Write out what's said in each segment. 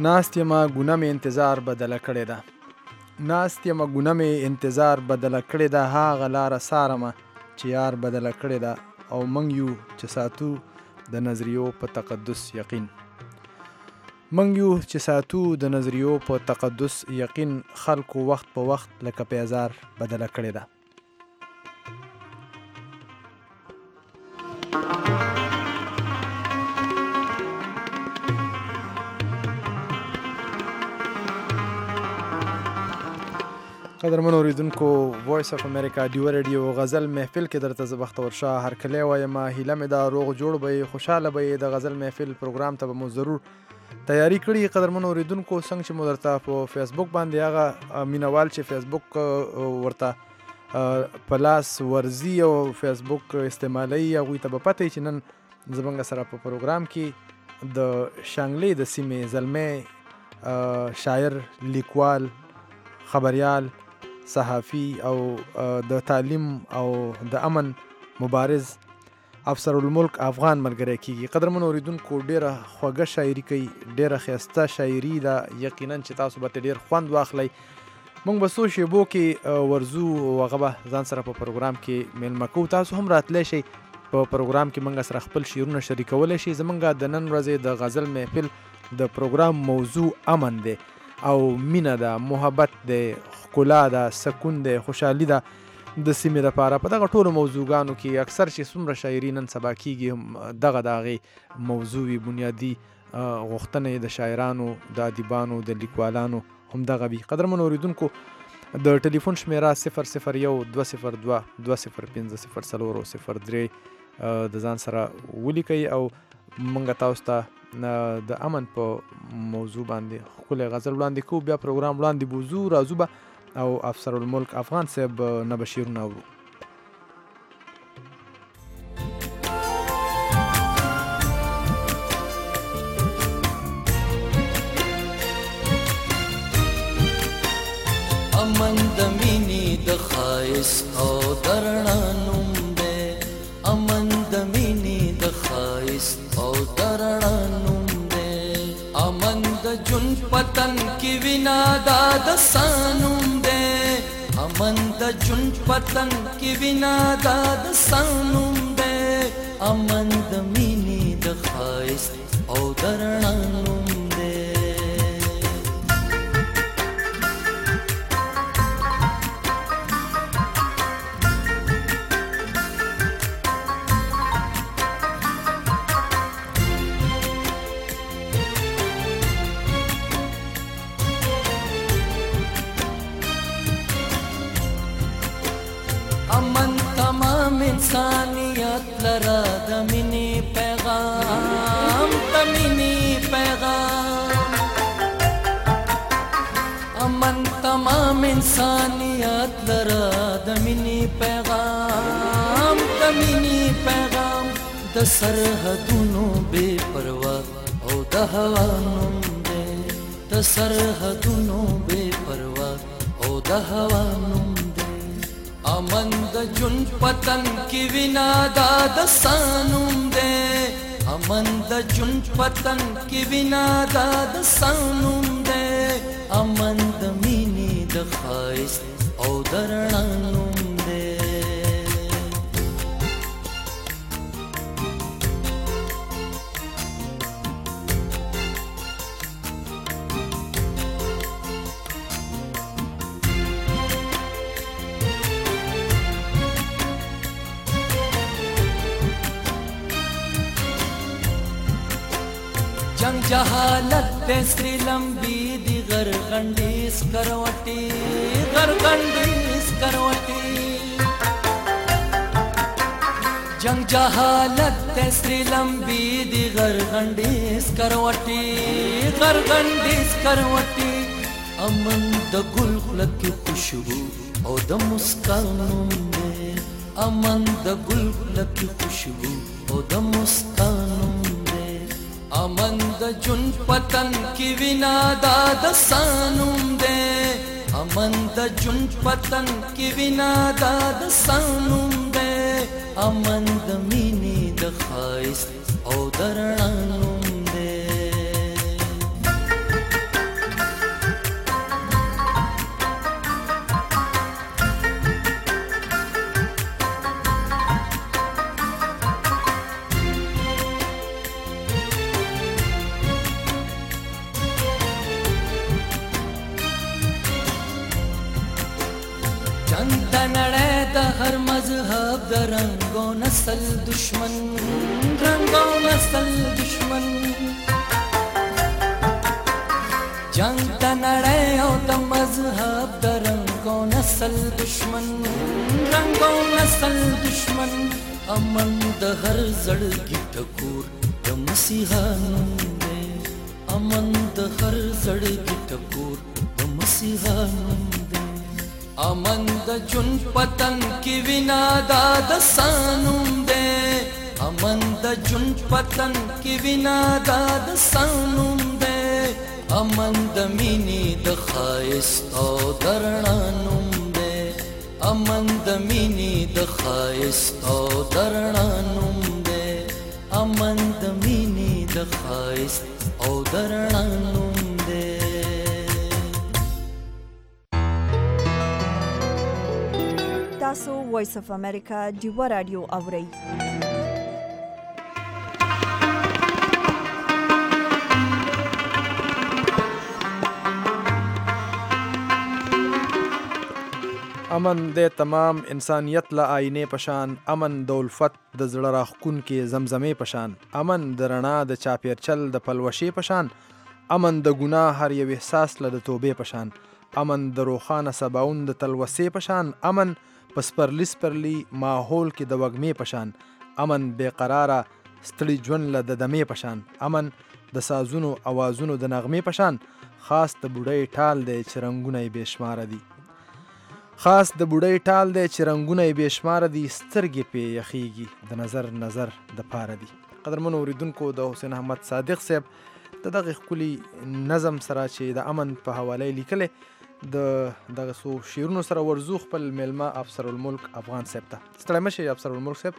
ناست یمه ګونه مې انتظار بدله کړې ده. ناست یمه ګونه مې انتظار بدله کړې ده. هغه لاره څارمه چې یار بدله کړې ده. او موږ یو چې ساتو د نظریو په تقدس یقین. موږ یو چې ساتو د نظریو په تقدس یقین. خلکو وخت په وخت لکه پیزار بدله کړې ده. قدرمن اوریدونکو، وایس اف امریکا ډیو ریډیو غزل محفل کې درته زه بختور شاه هرکلی وایم. هیله مې ده روغ جوړ به یې، خوشحاله به یې. د غزل محفل پروګرام ته به مو ضرور تیاری کړي. قدرمن اوریدونکو، څنګه چې مو درته په فیسبوک باندې هغه مینوال چې فیسبوک ورته په لاس ورځي او فیسبوک استعمالوي، هغوی ته به پته وي چې نن زموږ سره په پروګرام کې د شانګلې د سیمې زلمی شاعر، لیکوال، خبریال، صحافي او د تعلیم او د امن مبارز افسر الملک افغان ملګری کیږي. قدرمن اوریدونکو، ډیره خوږه شاعري کوي، ډیره ښایسته شاعري ده. یقینا چې تاسو به ډیر خوند واخلئ. موږ به څو شیبو کې ورځو او هغه به ځان سره په پروګرام کې میلمه کوو. تاسو هم راتلی شئ په پروګرام کې موږ سره خپل شعرونه شریکولی شئ. زموږ د نن ورځې د غزل محفل د پروګرام موضوع امن دی او مینه ده، محبت دی، ښکلا ده، سکون دی، خوشحالي ده د سیمې لپاره. په دغه ټولو موضوعګانو کې اکثر چې څومره شاعري نن سبا کیږي دغه د هغې موضوعي بنیادي غوښتنې د شاعرانو، د ادیبانو، د لیکوالانو همدغه وي. قدرمن اوریدونکو، د ټلیفون شمیره 001-205-004-03 د ځان سره ولیکئ او موږ تاسو ته د امن په موضوع باندې ښکلی غزل وړاندې کوو. بیا پروګرام وړاندې بوځو، راځو به او افسر الملک افغان صاحب نه به شعرونه اورو. امن د مینې د ښایست او د رڼا نوم دی. امن د مینې د ښایست او د رڼا نوم دی. امن د ژوند په تن کې وینا دا د سانوم دی. امن د ژوند په تن کې وینا دا د سانوم دی. امن د مینې د ښایست او د رڼا نوم دی. امن تمام انسانیت لرا د مینې پیغام، د مینې پیغام. امن تمام انسانیت لرا د مینې پیغام، د مینې پیغام. د سرحدونو بے پروا او د هوا نوم دی. د سرحدونو بے پروا او د هوا نوم دی. امن د ژوند په تن کې وینا دا د سانوم دی. امن د ژوند په تن کې وینا دا د سانوم دی. امن د مینې د ښایست او د رڼا نوم دی. جنگ جهالت دے سری لمبی دی غرغنڈیس کروٹی، غرغنڈیس کروٹی. جنگ جهالت دے سری لمبی دی غرغنڈیس کروٹی، غرغنڈیس کروٹی. امن د گل لکی خوشبو او د مسکان نوم دی. امن د گل لکی خوشبو او د مسکان نوم دی. امن د ژوند په تن کې وینا دا د سانوم دی. امن د ژوند په تن کې وینا دا د سانوم دی. امن د مینې د ښایست او د رڼا نوم دی. د نړۍ د هر مذهب د رنګ او نسل دشمن رنګ او نسل دشمن جنگ د نړۍ او د مذهب د رنګ او نسل دشمن رنګ او نسل دشمن امن د هر زړګي ټکور د مسیحا نوم دی امن د هر زړګي ټکور د مسیحا نوم دی امن د جون پتن کی وینا دا د سانوم دی امن د جون پتن کی وینا دا د سانوم دی امن د مینې د ښایست او درنا نوم دی امن د مینې د ښایست او درنا نوم دی امن د مینې د ښایست او درنا نوم دی تاسو وایس اف امریکا ډیوه رادیو اورئ امن د تمام انسانیت له آینې پشان امن د الفت د زړه راښکون کې زمزمې پشان امن د رڼا د چاپیرچل د پلوشې پشان امن د ګناه هر یو احساس له د توبې پشان امن د روښانه سباون د تلوسې پشان امن په سپرلی ماحول کې د وږمې پشان امن بې قراره ستړي ژوند له د دمې پشان امن د سازونو اوازونو د نغمې پشان خاص د بوډۍ ټال دی چې رنګونه یې بې شماره دي خاص د بوډۍ ټال دی چې رنګونه یې بې شماره دي سترګې پې یخیږي د نظر د پاره دي قدرمنو اورېدونکو د حسین احمد صادق صاحب د دغه ښکلي نظم سره چې د امن په حواله یې لیکلی د دغه څو شعرونو سره ورځو خپل میلمه افسر الملک افغان صاحب ته ستړی مه شئ افسر الملک صاحب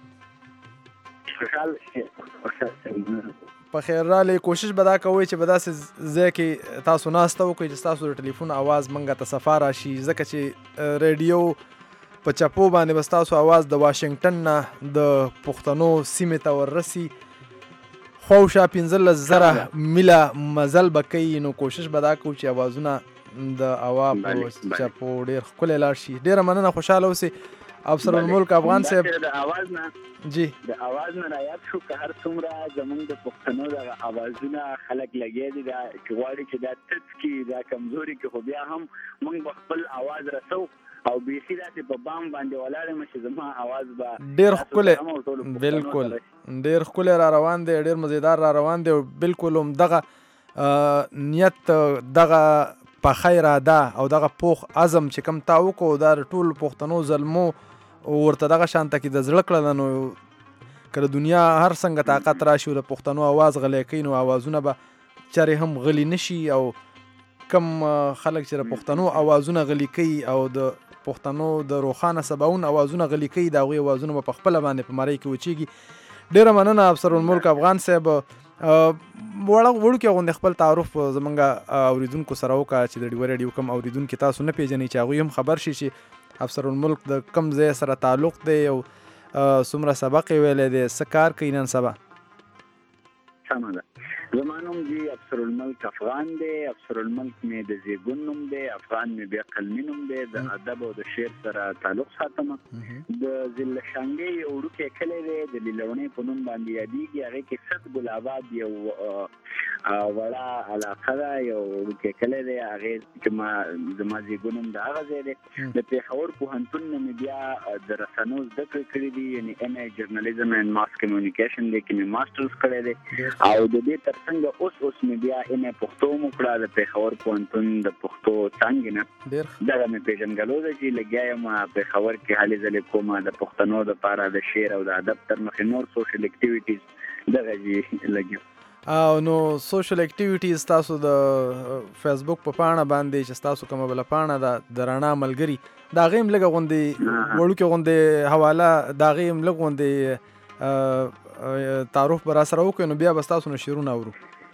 په خیر رالی کوشش به دا کوئ چې به داسې ځای کې تاسو ناسته وکړئ چې ستاسو د ټلیفون اواز موږ ته صفا راشي ځکه چې ریډیو په چپو باندې به ستاسو اواز د واشنګټن نه د پښتنو سیمې ته وررسي خواوشا 15,000 میله مزل به کوي نو کوشش به دا کوو چې اوازونه د هوا په چپو ډېر ښکلی لاړ شي ډېره مننه خوشحاله اوسئ افسر الملک افغان صاحب د اواز نه جی د اواز نه رایاد شو که هر څومره زمونږ د پښتنو د اوازونه خلک لګیا دي دا چې غواړي چې دا تت کی دا کمزوري کې خو بیا هم موږ خپل اواز رسو او بیخي داسې په بام باندې ولاړ یم چې زما اواز به ډېر ښکلی بالکل ډېر ښکلی را روان دی ډېر مزیدار را روان دی بالکل هم دغه نیت دغه پخه اراده او دغه پوخ عزم چې کوم تا وکړو دا د ټولو پښتنو زلمو ورته دغه شانته کې د زړه کړله نو که د دنیا هر څنګه طاقت راشي او د پښتنو اواز غلی کوي نو اوازونه به چرې هم غلي نشي او کم خلک چې د پښتنو اوازونه غلي کوي او د پښتنو د روښانه سباون اوازونه غلي کوي د هغوی اوازونه به په خپله باندې په مرۍ کې وچیږي ډېره مننه افسر الملک افغان صاحب وړوکی غوندې خپل تعارف زمونږ اوریدونکو سره وکړه چې د ډیوه ریډیو کوم اوریدونکي تاسو نه پیژنئ چې هغوی هم خبر شي چې افسر الملک د کوم ځای سره تعلق دی او څومره سبق یې ویلی دی څه کار کوي نن سبا سمه ده زما نوم دی افسر الملک افغان دی افسر الملک مې د زیږون نوم دی افغان مې بیا قلمي نوم دی د ادب او د شعر سره تعلق ساتم د ضلع شانګۍ یو وړوکی کلی دی د لیلونۍ په نوم باندې یادېږي هغې کې صد ګل آباد یو وړه علاقه ده یو وړوکی کلی دی هغې چې زما زیږون هم د هغه ځای دی د پېښور پوهنتون نه مې بیا د رسنو زده کړې کړي دي یعنې ایم ای جرنالیزم اینډ ماس کمیونیکیشن دی کې مې ماسټرز کړی دی او د دې تر څنګه اوس مې بیا ایم ای پښتو هم وکړه د پېښور پوهنتون د پښتو څانګې نه دغه مې پېژنګلو ده چې لګیا یم پېښور کې هلې ځلې کوم د پښتنو دپاره د شعر او د ادب تر مخې نور سوشل اکټیویټیز دغه لګیم او نو سوشل اکټیویټیز تاسو د فیسبوک په پاڼه باندې چې تاسو کومه بله پاڼه ده د رڼا ملګري د هغې هم لږه غوندې وړوکې غوندې حواله د هغې هم لږ غوندې تعارف به را سره وکړئ نو بیا به ستاسو نه شعرونه اورو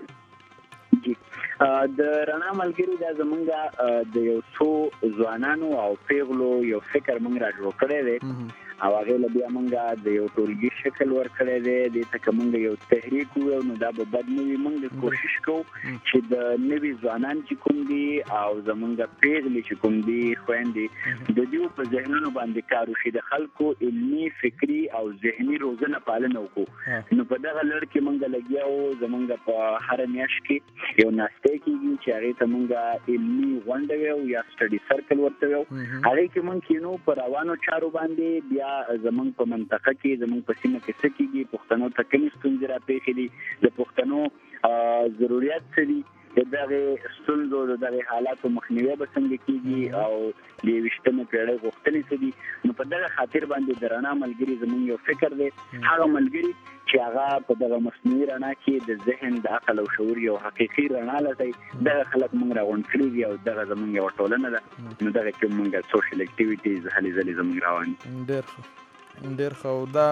د رڼا ملګري دا زمونږ د یو څو ځوانانو او پیغلو یو فکر موږ را جوړ کړی دی او هغې له بیا موږ د یو ټولګي شکل ورکړی دی دې ته که موږ یو تحریک وویو نو دا به بد نه وي موږ کوشش کوو چې د نوي ځوانان چې کوم دي او زمونږ پیغلې چې کوم دي خويندې د دې په ذهنونو باندې کار وشي د خلکو علمي فکری او ذهني روزنه پالنه وکړو نو په دغه لړ کې مونږ لګیاو زمونږ په هر میاشت کې یو ناشته کېږي چې هغه ته مونږ علمي غونډه ویو یا سټډي سرکل ورته ویو هغه کې مونږ کینو پر روانو چارو باندې بیا زمونږ په منطقه کې زمونږ په سیمه کې څه کېږي پښتنو ته کومې ستونزې راپېښې دي د پښتنو ضرورت څه دي دغه ستونزو دغه حالاتو مخنیوي به څنګه کېږي او د 20مې پیړۍ غوښتنې څه دي نو په دغه خاطر باندې د رڼا ملګري زموږ یو فکر دی هغه ملګري چې هغه په دغه مصنوعي رڼا کې د ذهن د عقل او شعور یو حقيقي رڼا لټي دغه خلک موږ راغونډ کړي دي او دغه زموږ یو ټولنه ده نو دغه کې موږ سوشل اکټیویټیز هلي ځلې زموږ روان ډېر ښه دا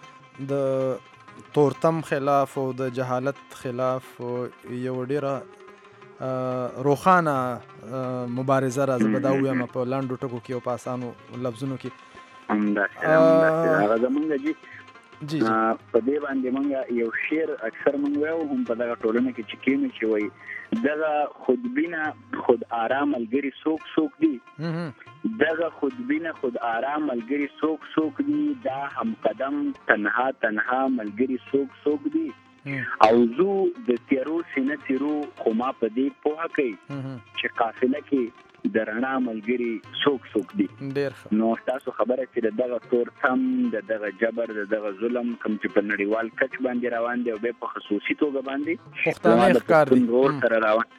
د تورتم خلاف او د جهالت خلاف یو ډېره روخانه مبارزه راځي به دا وایم په لاندو ټکو کې او په اسانو لفظونو کې هغه زمونږ جی په دې باندې مونږ یو شعر اکثر مونږ وایو هم په دغه ټولنه کې چې کېمه چې وایي دغه خودبینه خود آرام ملګري څوک دي دغه خودبینه خود آرام ملګري څوک دي دا هم قدم تنها ملګري څوک دي او زو د تیرو سینه تیرو خو ما په دې پوهه کوي چې قافله کې د رڼا ملګري څوک دي نو تاسو خبره چې دغه تور تم دغه جبر دغه ظلم کوم چې په نړیوال کچ باندې روان دی او به په خصوصي توګه باندې پښتانه ښکار دي سره روان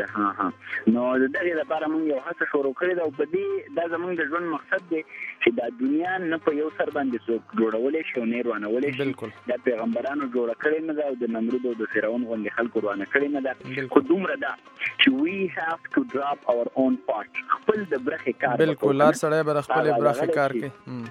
نو دغه لپاره موږ یو هڅه شروع کړې ده او په دې دا زموږ د ژوند مقصد دی چې دا دنیا نه په یو سر باندې څوک جوړولې شي او نه روانولې شي دا پیغمبرانو جوړ کړی نه ده او د نمرود او د فرعون غوندې خلکو روانه کړی نه ده خو دومره ده چې we have to drop our own part خپل د برخې کار بالکل هر سړی به خپل برخې کار کوي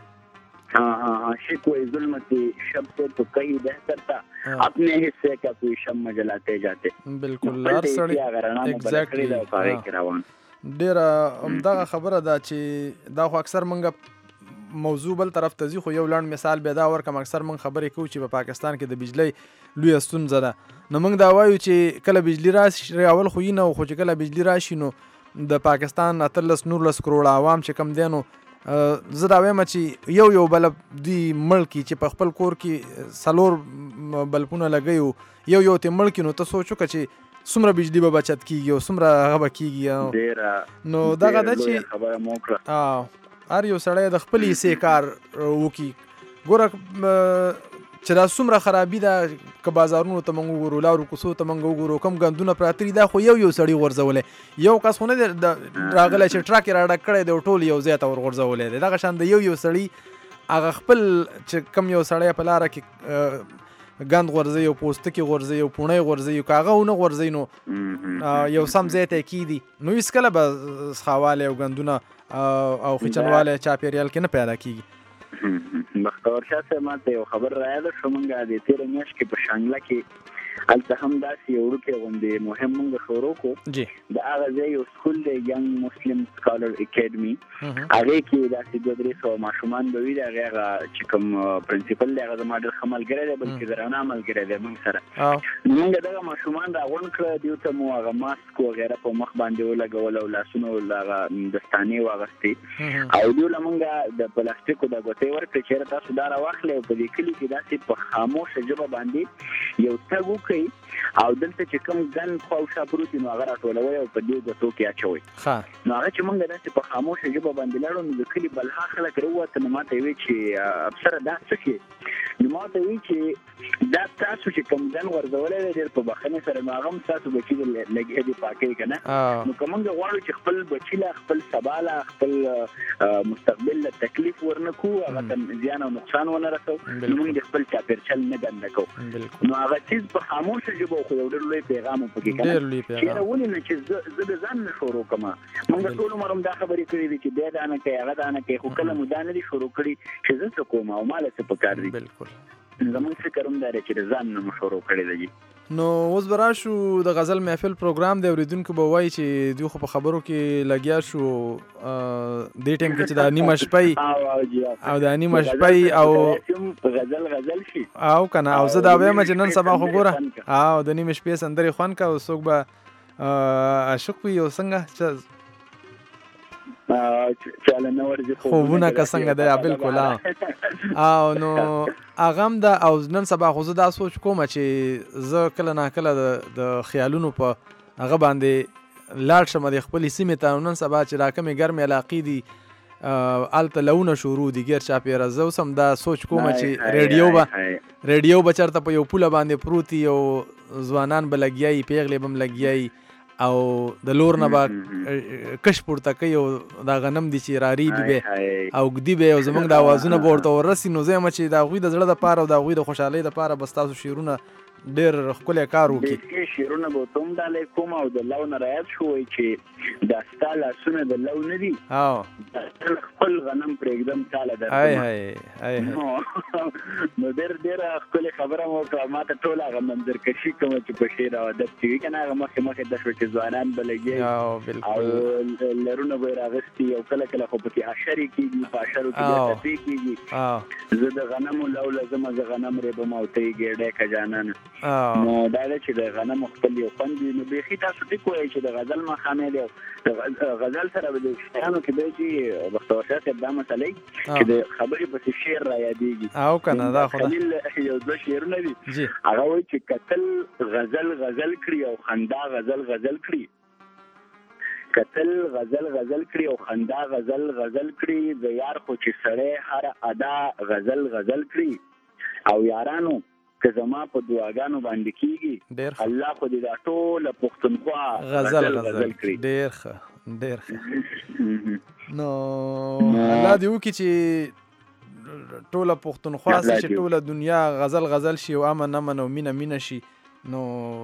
کوئی ظلم کی شب سے تو کئی بہتر تھا اپنے حصے کا کوئی شم جلاتے جاتے بالکل هر سړی ایگزیکټلی ډیره همدغه خبره ده چې دا خو اکثر منګه موضوع بل طرف ته ځي خو یو لاند مثال به دا ورکم اکثر من خبرې کوو چې په پاکستان کې د بجلی لوی ستونزه ده نو موږ دا وایو چې کله بجلی راشي اول خو نه خو چې کله بجلی راشي نو د پاکستان 19 کروڑ عوام چې کم دي نو زه دا وایم چې یو بلب دی ملکی چې په خپل کور کې سلور بلپونه لګیو یو ته ملکی نو ته سوچو چې څومره بجلی به بچت کیږي او څومره هغه به کیږي نو دغه د چې خبره موکړه هر یو سړی د خپل حصې کار وکي ګوره چې دا څومره خرابي ده که بازارونو ته موږ وګورو لارو کوڅو ته موږ وګورو کم ګندونه پراته دي دا خو یو سړی غورځولی یو کس خو نه دی راغلی چې ټراک یې راډک کړی دی او ټول یو ځای ته ورغورځولی دی دغه شان د یو سړي هغه خپل چې کم یو سړی په لاره کې ګند غورځوي او پوستکي غورځوي او پوڼۍ غورځوي که هغه ونه غورځوي نو یو سم ځای ته یې کیږدي نو هېڅکله به څښاوالی او ګندونه او خچنوالی چاپېریال کې نه پیدا کیږي بختور شاه صاحب ماته یو خبر راياده شو مونږه د تیر میاشت کې په شانګله کې هلته هم داسې یو وړوکی غوندې مهم مونږ شروع کړو د هغه ځای یو سکول دی ینګ مسلم سکالر اکیډمي هغې کې داسې 200 ماشومان به وي د هغې چې کوم پرنسپل دی هغه زما ډېر ښه ملګری دی بلکې د رڼا ملګری دی مونږ سره مونږ دغه ماشومان راغونډ کړه دوی ته مو هغه ماسک وغیره په مخ باندې ولګول او لاسونه هغه دستانې واغستې او دوی له مونږ د پلاستیکو د ګوتې ورکړې چېرې تاسو دا راواخلئ او په دې کلي کې داسې په خاموشه ژبه باندې یو تګ وکړئ او دلته چې کوم ګن خو شا پروت نو هغه راټولوي او په دې ګوتو کې اچوي نو هغه چې مونږ داسې په خاموشه ژبه باندې لاړو نو د کلي بلها خلک راووتل نو ماته وی چې افسره دا څه کې نو ماته وی چې دا تاسو چې کوم ګن ورزولای دی ډېر په بخښنې سره نو هغه هم تاسو بچي لګي دي پاکي کنه نو کومنګ غواړو چې خپل بچي لا خپل سبا لا خپل مستقبل له تکلیف ورنکو هغه ته زیان او نقصان ونه رسو نو موږ خپل چاپیرچل نه ګندکو نو هغه چیز په خاموشه ژبه خو یو ډېر لوی پیغام پکې کوي چې ولې نه چې زه د ځان نه شروع کوم موږ ټول عمر دا خبرې کړې دي چې بیا دا نه کوي هغه دا نه کوي خو کله مو دا نه دي شروع کړي چې زه څه کوم او مال څه پکار دي بالکل زموږ فکر هم دا دی چې د ځان نه شروع کړی دی نو اوس به راشو د غزل محفل پروګرام دی اورېدونکو به وایي چې دوی خو په خبرو کې لګیا شو دې ټایم کې چې د نیمه شپی او د نیمه شپی او غزل شي او کنه او زه دا وایم چې نن سبا خو ګوره او د نیمه شپې سندرې خوند کا او څوک به عاشق وي او څنګه چاله نور دي خوبونه که څنګه دی بالکل او نو اغم دا او نن سبا خو زه دا سوچ کوم چې زه کله نه کله د خیالونو په هغه باندې لاړ شم د خپل سیمې ته نن سبا چې راکمې ګرمې علاقې دي الته لونه شروع دي غیر چاپیره زه سم دا سوچ کوم چې ریډیو به چرته په یو پوله باندې پروتي او ځوانان به لګیایي پیغلې به هم لګیایي او د لور نه به کش پورته کوي او دا غنم دي چې راری دي به او ګدي به او زمونږ د اوازونه به ورته ورسي نو زه یم چې د هغوی د زړه دپاره او د هغوی د خوشحالۍ دپاره به ستاسو شعرونه ډېر ښکلی کار وکړي شعرونه به ورته هم ډالۍ کوم او د لو نه رایاد شو وایي چې دا ستا لاسونه د لو نه دي خپل غنم پرېږدم تاله درکوم نو ډېره ښکلې خبره مو وکړه ما ته ټول هغه منظرکشي کومه چې په شعر او ادب کې وي که نه هغه مخکې ده شوه چې ځوانان به لګیایي او لرونه به یې راغستي او کله کله خو پکې اشرې کېږي په اشرو کې بیا ټپې کېږي زه د غنمو لو لزمه زه غنم ریبم او ته یې ګېډی که جانانه نو دا ده چې د غنمو خپل یو خوند وي نو بیخي تاسو ټیک وایئ چې د غزل مقام دی او غزل سره به د شیانو کې دی چې بختور شاه صاحب دا مسله چې د خبرې پسې شعر را یادېږي او که نه دا خو خلیل یو دوه شعرونه دي هغه وایي چې کتل غزل غزل کړي او خندا غزل غزل کړي کتل غزل غزل کړي او خندا غزل غزل کړي د یار خو چې سړی هر ادا غزل غزل کړي او یارانو که زما په دعاګانو باندې کېږي الله خو دې دا ټوله پښتونخوا غزل غزل کړي ډېر ښه نو الله دې وکړي چې ټوله پښتونخوا سي چې ټوله دنیا غزل غزل شي او امن امن او مینه مینه شي نو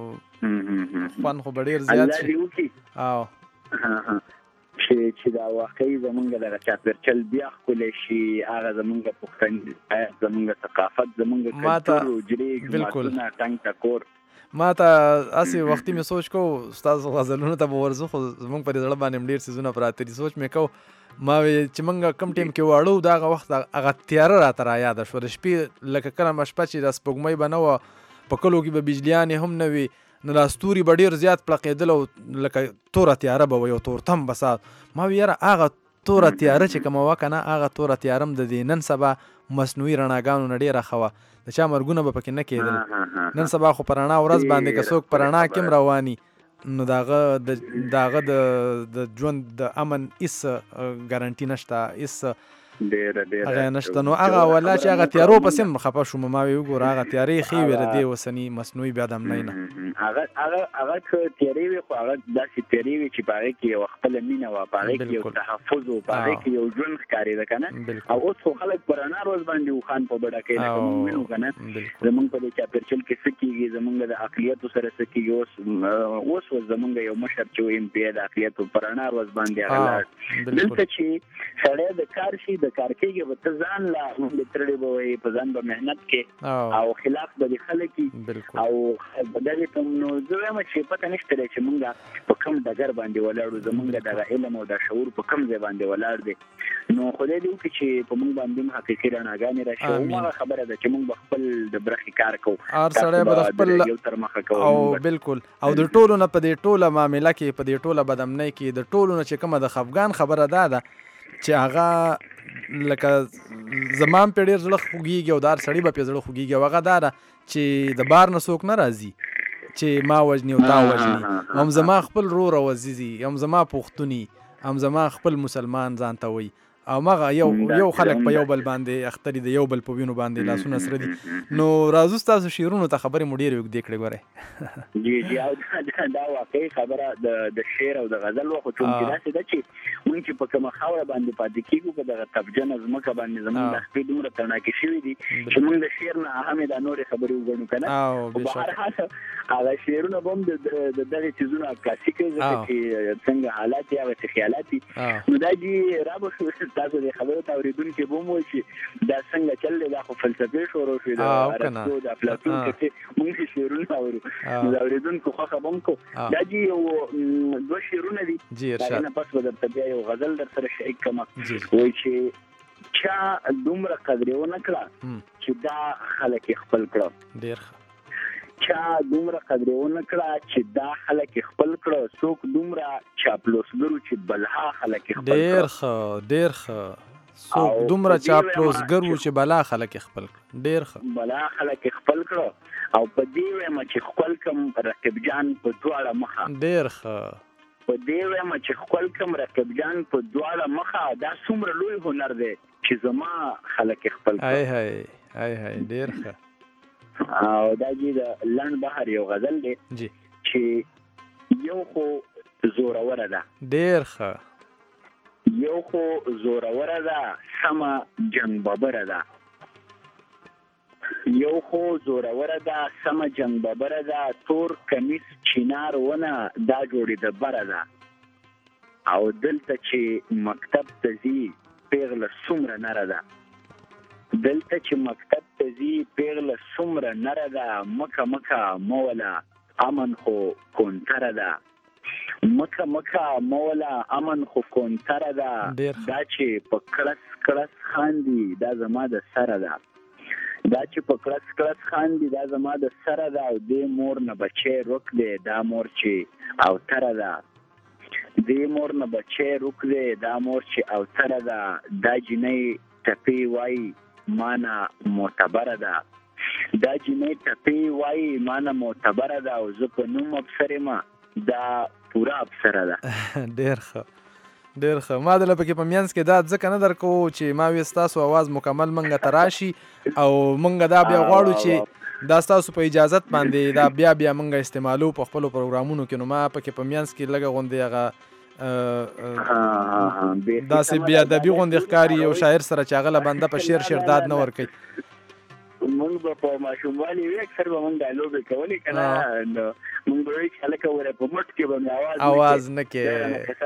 خوند خو به ډېر زیات شي او چې دا واقعي زمونږ دغه چاپېرچل بیا ښکلی شي هغه زمونږ پښتني زمونږ ثقافت زمونږ کلتور حجرې جوماتونه ټنګ ټکور ما ته هسې وختي مې سوچ کو ستاسو غزلونو ته به ورځو خو زمونږ په دې زړه باندې هم ډېر څیزونه پراته دي سوچ مې کو ما وی چې موږ کم ټیم کې واړو د هغه وخت هغه تیاره راته رایاده شوه د شپې لکه کله شپه چې د سپوږمۍ به نه وه په کلو کې به بجلیانې هم نه وي نو دا ستوري به ډېر زیات پړقېدل او لکه توره تیاره به وي او تورتم به سات ما وی یاره هغه توره تیاره چې کومه وه که نه هغه توره تیاره هم د دې نن سبا مصنوعي رڼاګانو نه ډېره ښه وه د چا مرګونه به پکې نه کېدل نن سبا خو په رڼا ورځ باندې که څوک په رڼا کې هم رواني نو د هغه د ژوند د امن هېڅ ګارنټي نشته هېڅ هغه نشته نو هغه ولا چې هغه تیارو پسې هم خفه شوم ما وی وګوره هغه تیارې ښې وې د دې اوسني مصنوعي بیا د امنۍ نه هغه که تیارې وي خو هغه داسې تیارې وي چې په هغې کې یوه خپله مینه وه په هغې کې یو تحفظ و په هغې کې یو ژوند ښکارېده که نه او اوس خو خلک په رڼا ورځ باندې اوښان په بډه کوي لکه مونږ وینو که نه زمونږ په دې چاپېرچل کې څه کېږي زمونږ د اقلیتو سره څه کېږي اوس زمونږ یو مشر چې و MP د اقلیتو په رڼا ورځ باندې هغه لاړ دلته چې سړی د کار شي د کار کېږي به ته ځان لا ترړې به وایي په ځان به محنت کې او خلاف به دې خلک او بدلې ته نو زه وایم چې پته نشته دی چې مونږ په کوم ډګر باندې ولاړو زمونږ دغه علم او د شعور په کوم ځای باندې ولاړ دی نو خدای دې وکړي چې په مونږ باندې هم حقیقي رڼاګانې راشي او هماغه خبره ده چې مونږ به خپل د برخې کار کوو هر سړی به د خپل یو تر مخه کوو او بالکل او د ټولو نه په دې ټوله معامله کې په دې ټوله بدامنۍ کې د ټولو نه چې کومه د خفګان خبره ده چې هغه لکه زمان په ډېر زړه خوږېږي او دار سړي به پې زړه خوږېږي او هغه دا ده چې د بار نه څوک نه راځي چې ما وژني او تا وژني هم زما خپل رور او عزیزي هم زما پښتوني هم زما خپل مسلمان ځان ته وایي او مغه یو خلک په یو بل باندې اختري د یو بل په وینو باندې لاسونه سره دي نو راځو ستاسو شعرونو ته خبرې مو ډېرې اوږدې کړې ګورئ جی او دا واقعي خبره د شعر او د غزل خو چون چې داسې ده چې مونږ چې په کومه خاوره باندې پاتې کېږو په دغه تبجنه ځمکه باندې زمونږ د خپې دومره تڼاکې شوي دي چې مونږ د شعر نه اهمې دا نورې خبرې وګڼو که نه خو په هر حال هغه شعرونه به هم د دغې څیزونو عکاسي کوي ځکه چې څنګه حالات دي هغسې خیالات دي نو دا جي را به شو تاسو د خبرو ته اورېدونکي به هم وایي چې دا څنګه چل دی دا خو فلسفې شروع شوې د ارسطو د افلاطون چې مونږ چې شعرونه اورو نو د اورېدونکو خوښه به هم کوو دا جي یو دوه شعرونه دي د هغې نه پس به درته بیا یو غزل در سره شریک کړمه وایي چې چا دومره قدرې ونه کړه چې دا خلک یې خپل کړه ډېر ښه چا دومره قدرونه کړه چې دا خلک خپل کړه، څوک دومره چاپلوسګرو چې بلها خلک خپل کړه. ډېر ښه څوک دومره چاپلوسګر و چې بلا خلک خپل کړه. ډېر ښه بلا خلک خپل کړه. او په دې وایم چې خپل کم رقیب جان په دواړه مخه. ډېر ښه په دې وایم چې خپل کم رقیب جان په دواړه مخه. دا څومره لوی هنر دی چې زما خلک خپل کړه. هاي ډېر ښه. او دا چې د لنډ بحر یو غزل دی جی چې یو خو زوروره ده. ډېر ښه. یو خو زوروره ده سمه جنگ ببره ده. یو خو زوروره ده سمه جنگ ببره ده. تور کمیس چینار ونه دا جوړې د بره ده. او دلته چې مکتب ته ځي پیغله څومره نره ده. دلته چې مکتب ته ځي پیغله څومره نره ده. مکه مولا امن خو کونتره ده. مکه مولا امن خو کونتره ده. دا چې په کړس خاندي دا زما د سره ده. دا چې په کړس خاندي دا زما د سره ده. او دې مور نه بچی روک دی دا مور چې او تره ده. دې مور نه بچی روک دی دا مور چې او تره ده. دا جنۍ ټپې وایي مانا معتبره ده. دا جنۍ ټپې وایي مانا معتبره ده. او زه په نوم افسر یم دا پوره افسره ده. ډېر ښه. ما دله پکې په منځ کې دا ځکه نه درکو چې ما وی ستاسو اواز مکمل منګه ته راشي او منګه دا بیا غواړو چې دا ستاسو په اجازت باندې دا بیا منګه استعمالو په خپلو پروګرامونو کې. نو ما پکې په منځ کې لږه غوندې هغه داسې بیا ادبي غوندې ښکاري یو شاعر سره چې هغه له بنده په شعر داد نه ورکوي. مونږ به په ماشوموالي وي اکثر به مونږ دا لوبې کولې که نه. نو مونږ به وایي چې هلکه وره په مټ کې به مې اواز نه کې.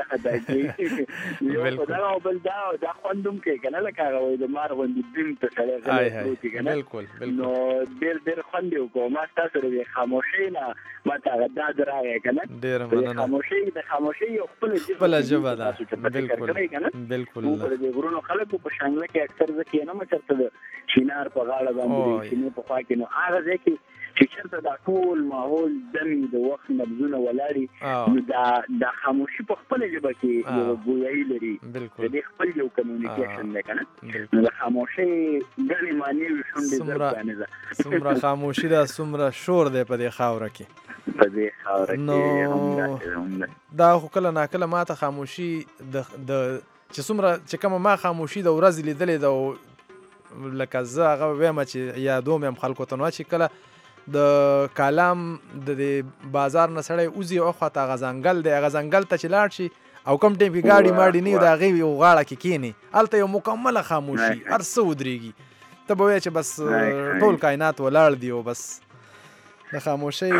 یو خو دغه او بل دا خوند هم کوي که نه. لکه هغه وایي د مار غوندې دین ته سړی غلی پروت وي که نه. نو ډېر خوند یې وکړو. ما ستاسو د خاموشۍ نه ما ته هغه داد راغی که نه. ډېره مننه. د خاموشۍ یو خپله ژبه ده. بالکل مونږ د غرونو خلکو په شانګله کې اکثر زه کښېنم چېرته د چینار په غاړه باندې د چینې په خوا کې. نو هغه ځای کې چې چېرته دا ټول ماحول دمي د وخت نبضونه ولاړي نو دا خاموشي په خپله ژبه کې یوه ګویایي لري. د دې خپل یو کمیونیکیشن دی که نه. نو د خاموشۍ ګڼې معنې وي شونډې زر پرانیزه. څومره خاموشي ده څومره شور دی په دې خاوره کې. په دې خاوره کې دا خو کله ناکله ما ته خاموشي چې څومره چې کومه ما خاموشي د ورځې لیدلې ده لکه زه هغه ویم چې یادوم یم خلکو ته. نو چې کله د کالام د بازار نه سړی وځي او خواته هغه ځنګل دی هغه ځنګل ته چې لاړ شي او کوم ټایم کې ګاډي ماډي نه وي د هغې یو غاړه کې کښېني هلته یو مکمله خاموشي هر څه ودرېږي. ته به وایې چې بس ټول کائنات ولاړ دي او بس د خاموشۍ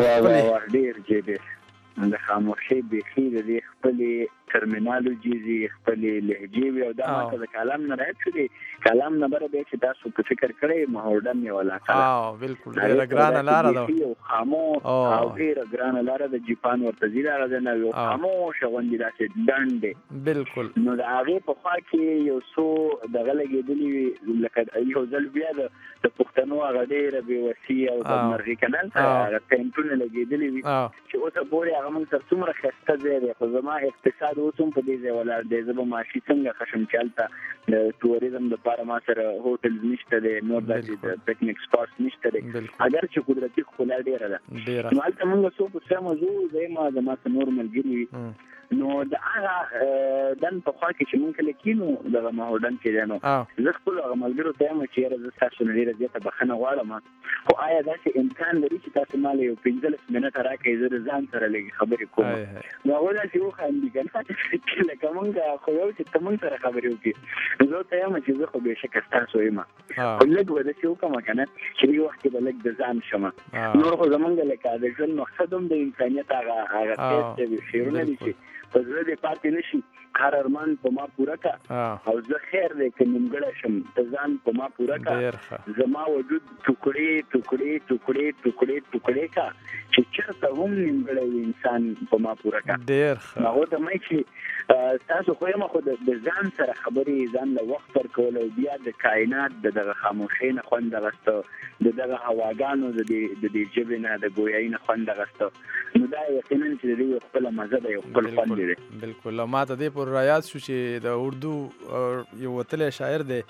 د خاموشۍ بیخي د دې خپلې ترمینالوجي دي خپلې لهجې وي. او دا ماته د کلام نه راید شو دی. کلام نه بره بیا چې تاسو په فکر کړی مهوډن یو علاقه ده. بالکل ډېره ګرانه لاره ده. یو خاموش او ډېره ګرانه لاره د جاپان ورته ځي لاره ده. نه یو خاموشه غوندې داسې ډنډ دی. بالکل. نو د هغې په خوا کې یو څو دغه لګېدلي وي لکه یو ځل بیا د پښتنو هغه ډېره بېوسي او د مرغي کنل ته هغه ټینټونه لګېدلي وي چې اوسه پورې هغه موږ سره څومره ښایسته ځای دی. خو زما اقتصاد اوس هم په دې ځای ولاړ دی. زه به معاشي څنګه خشم چې هلته د ټوریزم دپاره ما سره هوټلز نشته دی نور داسې د پکنیک سپاټس نشته دی اگر چې قدرتي ښکلا ډېره ده. نو هلته موږ څو په سمه ځو زه یم زما څه نور ملګري وي. نو د هغه دن په خوا کې چې موږ کله کېنو دغه ماهوډن کې دی نو زه خپلو هغه ملګرو ته یم چې یاره زه ستاسو نه ډېره زیاته بښنه غواړم خو آیا داسې امکان لري چې تاسو ما له یو 15 منټه راکړئ زه د ځان سره لږې خبرې کوم. نو هغوی داسې وخاندي که نه چې لکه موږ خو یو چې ته موږ سره خبرې وکړي. زه ته یم چې زه خو بېشکه ستاسو یم خو لږ به داسې وکړم که نه چې دې وخت کې به لږ د ځان شم. نور خو زمونږ لکه د ژوند مقصد هم د انسانیت هغه ټیسټ دی شعرونه دي چې په زړه دې پاتې نه شي. هر ارمان په ما پوره کا او زه خیر دی که نیمګړی شم ته ځان په ما پوره کا. زما وجود ټوکړې ټوکړې ټوکړې ټوکړې ټوکړې کا چې چې چېرته هم نیمګړی انسان په ما پوره کا ډېر ښه. هغه ته مې چې تاسو خو یم خو د ځان سره خبرې ځان له وخت ورکول او بیا د کائنات د دغه خاموشۍ نه خوند اخیسته د دغه هواګانو د دې ژبې نه د ګویایي نه خوند اخیسته نو دا یقینا چې د یو خپله مزه ده یو خپل خوند دی. بالکل. ما ته دې پر رایاد شو چې د اردو یو وتلی شاعر دی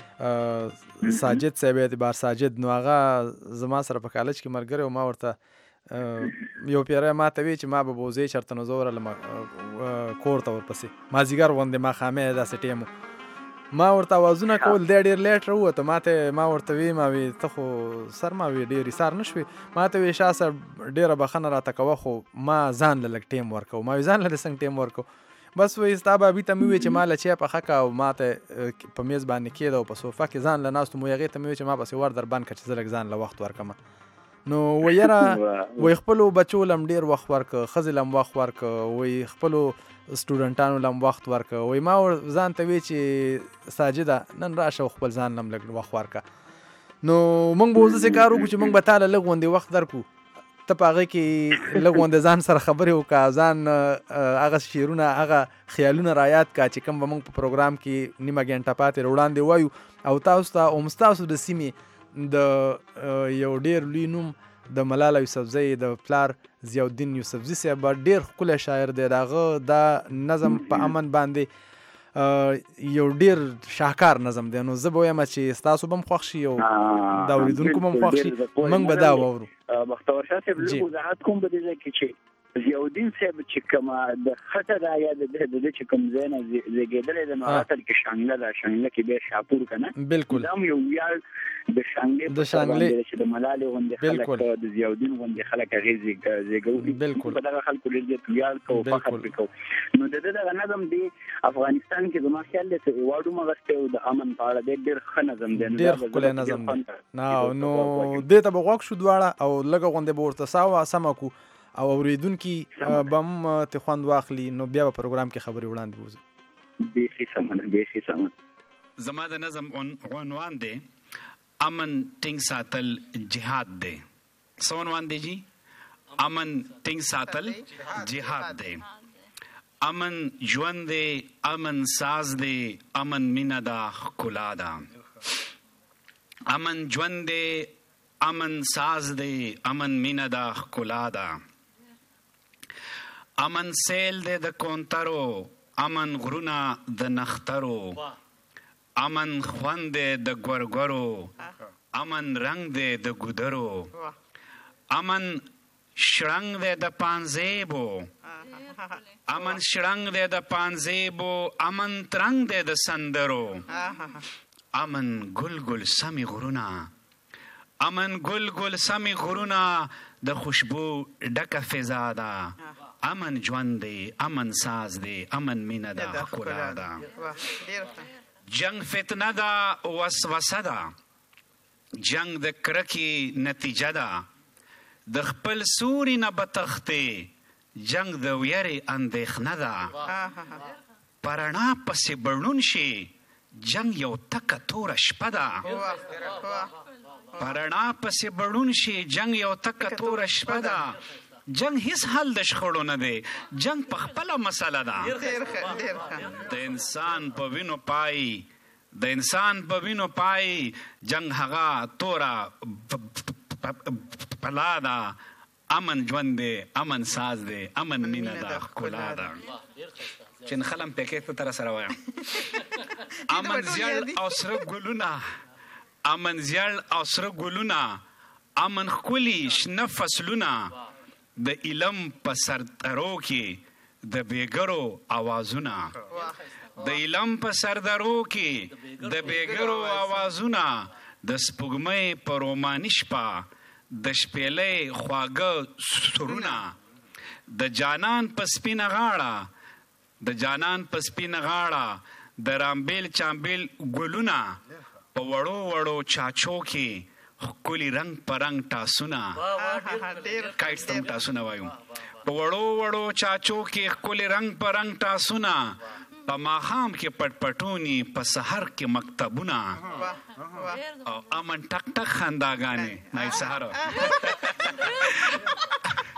ساجد صاحب اعتبار ساجد، نو هغه زما سره په کالج کې ملګری و. ما ورته یو پیری ما ته وی چې ما به بوزې چېرته نو زه ورغلم کور ته ورپسې مازدیګر غوندې ماښامې داسې ټیم و. ما ورته اوازونه کول دی ډېر لیټ راووته. ما ورته وی ما وی ته خو سر ما وی ډېر ایسار نه شوې. ما ته وی شاه صاحب ډېره بخښنه راته کوه خو ما ځان له لږ ټیم ورکو. ما وی ځان له دې څنګه ټیم ورکو؟ بس وی ستا بابي ته مې وی چې ما له چای پخه که او ما ته په میز باندې کېده او په صوفه کې ځان له ناست وم. هغې ته مې وی چې ما پسې ور در بند کړه چې زه لږ ځان له وخت ورکړم. نو ویره وی خپلو بچو لم ډېر وخت ورکه، ښځې لم وخت ورکه، وی خپلو سټوډنټانو لم وخت ورکه. وی ما ځان ته وی چې ساجده نن راشه خپل ځان لم لږ وخت ورکه. نو موږ به اوس داسې کار وکړو چې موږ به تاله لږ غوندې وخت درکړو، ته په هغې کې لږ غوندې ځان سره خبرې وکړه، ځان هغه شعرونه هغه خیالونه رایاد کړه چې کوم به موږ په پروګرام کې نیمه ګنټه پاتې وړاندې وایو. او تاسو ته هم ستاسو د سیمې د یو ډېر لوی نوم د ملاله یوسفزۍ د پلار ضیاءالدین یوسفزي صاحب ډېر ښکلی شاعر دی. د هغه دا نظم په امن باندې یو ډېر شاهکار نظم دی. نو زه به وایم چې ستاسو به هم خوښ شي او د اورېدونکو به هم خوښ شي، موږ به دا واورو. بختور شاه صاحب لږ وضاحت کوم په دې ځای کې چې ضیاءالدین صاحب چې کومه د خټه ده یا د چې کوم ځای نه زېږېدلی دی نو هغه اصل کې شانګله ده، شانګله کې بیا شاپور که نه بالکل دا هم یو ویاړ د شانګلې په سر باندې چې د ملالې غوندې خلک د ضیاءالدین غوندې خلک هغې زېږوي په دغه خلکو ډېر زیات ویاړ کوو فخر پرې کوو. نو د ده دغه نظم دی افغانستان کې زما خیال دی چې ایوارډ هم اخیستی او د امن په اړه دی ډېر ښه نظم دی، ډېر ښکلی نظم دی. نو دې ته به غوږ شو دواړه او لږه غوندې به ورته ساه سمه کړو او اورېدونکي به هم ترې خوند واخلي. نو بیا به پروګرام کې خبرې وړاندې بوځو. بیخي سمه بیخي سمه. زما د نظم عنوان دی امن ټینګ ساتل جهاد دی. څه عنوان دی جی؟ امن ټینګ ساتل جهاد دی. امن ژوند دی، امن ساز دی، امن مینه ده ښکلا ده. امن ژوند دی، امن ساز دی، امن مینه ده ښکلا ده. امن سیل دی د کونترو، امن غرونه د نخترو. امن خوند دی د ګورګورو، امن رنگ دی د ګودرو. امن شړنګ دی د پانزیبو، امن شړنګ دی د پانزیبو. امن ترنګ دی د سندرو. امن ګل ګل سمی غرونه، امن ګل ګل سمی غرونه د خوشبو ډکه فضا ده. امن ژوند دی، امن ساز دی، امن مینه ده ښکلا ده. جنگ فتنه ده، وسوسه ده، جنگ د کرکې نتیجه ده. د خپل سوري نه به تښتې، جنگ د ویرې اندېښنه ده. په رڼا پسې بړون شي، جنگ یو تکه توره شپه ده. په رڼا پسې بړون شي، جنگ یو تکه توره شپه ده. جنگ هیڅ حل د شخړو نه دی، جنگ په خپله مسله ده. د انسان په وینو پای، د انسان په وینو پای، جنگ هغه توره پلا ده. امن ژوند دی، امن ساز دی، امن مینه ده ښکلا ده. چې نخلم پکې ته تر سره وایم. امن زیړ او سره ګلونه، امن زیړ او سره ګلونه، امن ښکلي شنه فصلونه. د علم په سردرو کې د بیګرو آوازونه، د علم په سردرو کې د بیګرو آوازونه. د سپوږمۍ په روماني شپه، د شپېلۍ خواږه سرونه. د جانان په سپینه غاړه، د جانان په سپینه غاړه، د رامبیل چامبیل ګلونه. په وړو وړو چاچو کې ښکلي رنګ په رنګ ټاسونه. کایټس ته هم ټاسونه وایو. په وړو وړو چاچو کې ښکلي رنګ په رنګ ټاسونه. په ماښام کې پټ پټوني، په سحر کې مکتبونه. او امن ټک ټک خنداګانې. نای سهار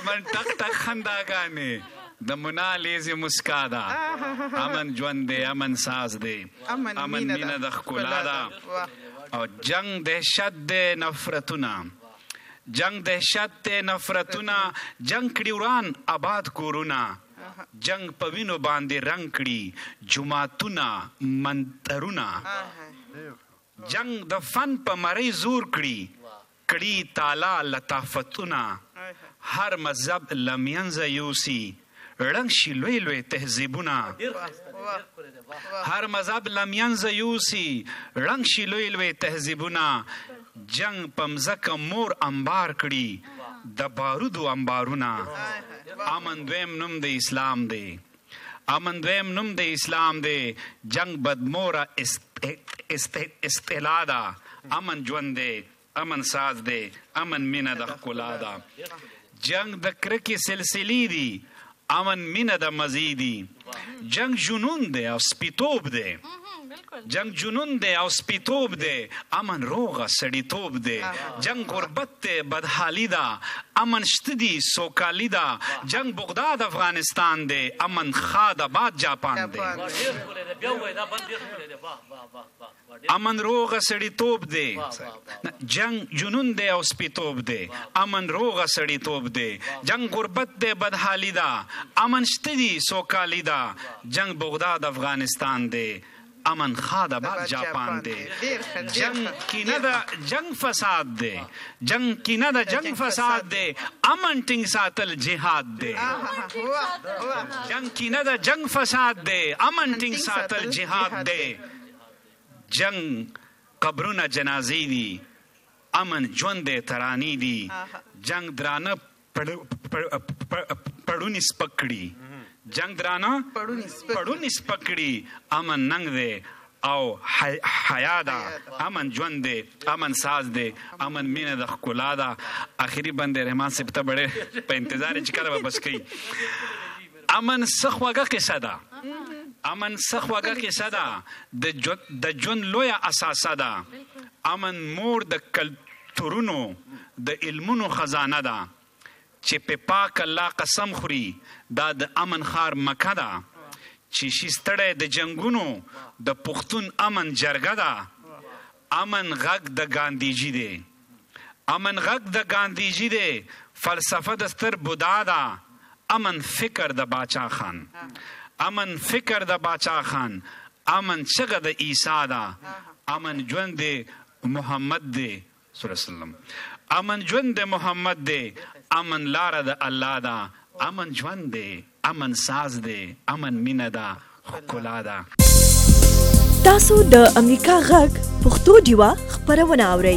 امن ټک ټک خنداګانې د منالیزې مسکا ده امن ژوند دی امن ساز دی امن مینه د ښکلا ده او جنگ دهشت دی نفرتونه جنگ دهشت دی نفرتونه جنگ کړي وران آباد کورونه جنگ په وینو باندې رنگ کړي جماعتونه منترونه جنگ د فن په مری زور کړي تالا لطافتونه هر مذهب لمینځه یوسي رنگ شي لوی لوی تهذیبونه هر مذهب لمینځه یوسي رنگ شي لوی لوی تهذیبونه جنگ په مځکه مور انبار کړي د بارودو انبارونه امن دویم نوم د اسلام دی امن دویم نوم د اسلام دی جنگ بدموره استعلا ده امن ژوند دی امن ساز دی امن مینه د ښکلا ده جنگ د کرکې سلسلې دي امن مینه د مزیدي جنگ جنون دی او سپیتوب دی جنگ جنون دی او سپیتوب دی امن روغه سړیتوب دی جنگ غربت دی بدحالي ده امن شته دي سوکالي ده جنگ بغداد افغانستان دی امن خاد آباد جاپان دی امن روغه سړیتوب دی جنگ جنون دی او سپیتوب دی امن روغه سړیتوب دی جنگ غربت دی بدحالي ده امن شته دي سوکالي ده جنگ بغداد افغانستان دی امن خاد آباد جاپان دی جنگ کینه ده جنگ فساد دی جنگ کینه ده جنگ فساد دی امن ټینګ ساتل جهاد دی جنگ کینه ده جنگ فساد دی امن ټینګ ساتل جهاد دی جنگ قبرونه جنازې دي امن ژوند دی ترانې دي جنگ درانه پړونی سپکړي جنگ درانه پړونی سپکړي امن ننګ دی او حیا ده امن ژوند دی امن ساز دی امن مینه د ښکلا ده آخري بند رحمان صاحب ته بړې په انتظار چې کله به بس کوي امن څه خوږه قصه ده امن څه خوږه قصه ده د ژوند لویه اساسه ده امن مور د کلتورونو د علمونو خزانه ده چې په پاک الله قسم خوري دا د امن خار مکه ده چې شي ستړی د جنګونو د پښتون امن جرګه ده امن غږ د ګاندیجي دی امن غږ د ګاندیجي دی فلسفه د ستر بودا ده امن فکر د باچا خان امن فکر د باچا خان امن چغه د عیسی ده امن ژوند دی محمد دی صلی الله علیه وسلم امن ژوند د محمد دی امن لاره د الله ده امن ژوند دی امن ساز دی امن مینه ده ښکلا ده تاسو د امریکا غږ پښتو ډیوه خپرونه اورئ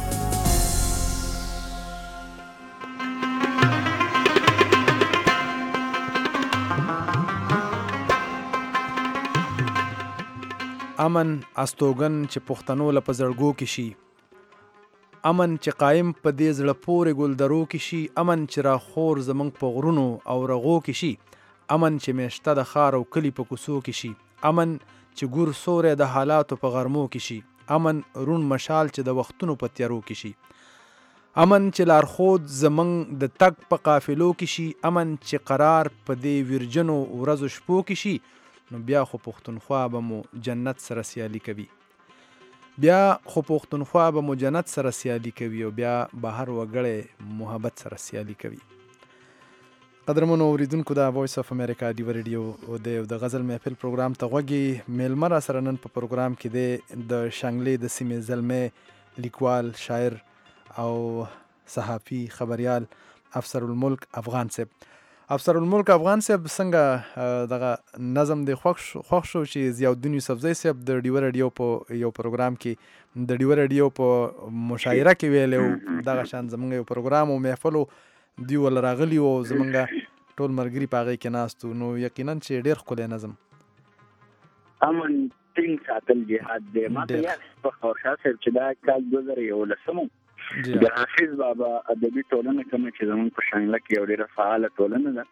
امن استوګن چې پښتنو له په زړګو کې شي امن چې قایم په دې زړه پورې ګلدرو کې شي امن چې راخور زموږ په غرونو او رغو کې شي امن چې میشته د ښار او کلي په کوڅو کې شي امن چې ګور سوری د حالاتو په غرمو کې شي امن رون مشال چې د وختونو په تیارو کې شي امن چې لارښود زموږ د تګ په قافلو کې شي امن چې قرار په دې ویرجنو ورځو شپو کې شي نو بیا خو پښتونخوا به مو جنت سره سیالي کوي بیا خو پښتونخوا به مو جنت سره سیالي کوي او بیا بهر وګړی محبت سره سیالي کوي قدرمنو اوریدونکو د وایس اف امریکا ډیو ریډیو د غزل محفل پروګرام ته غوږی میلمه را سره نن په پروګرام کې د شانګلې د سیمې زلمې لیکوال شاعر او صحافي خبريال افسر الملک افغان صاحب افسر الملک افغان صاحب څنګه دغه نظم دی خوښ شو چې ضیاءالدین یوسفزی صاحب د ډیو ریډیو په یو پروګرام کې د ډیو ریډیو په مشاعره کې ویلو دغه شان زمونږ یو پروګرام او محفل دی ول راغلی او زمونږ ټول مرګري په هغې کې ناستو نو یقینا چې ډېر ښکلی نظم امن ټینګ ساتل جهاد دی ما ته یاد په خورشاه صاحب چې دا کال 2011 د حافظ بابا ادبي ټولنه کوم چې زموږ په شانګله کې یو ډېره فعاله ټولنه ده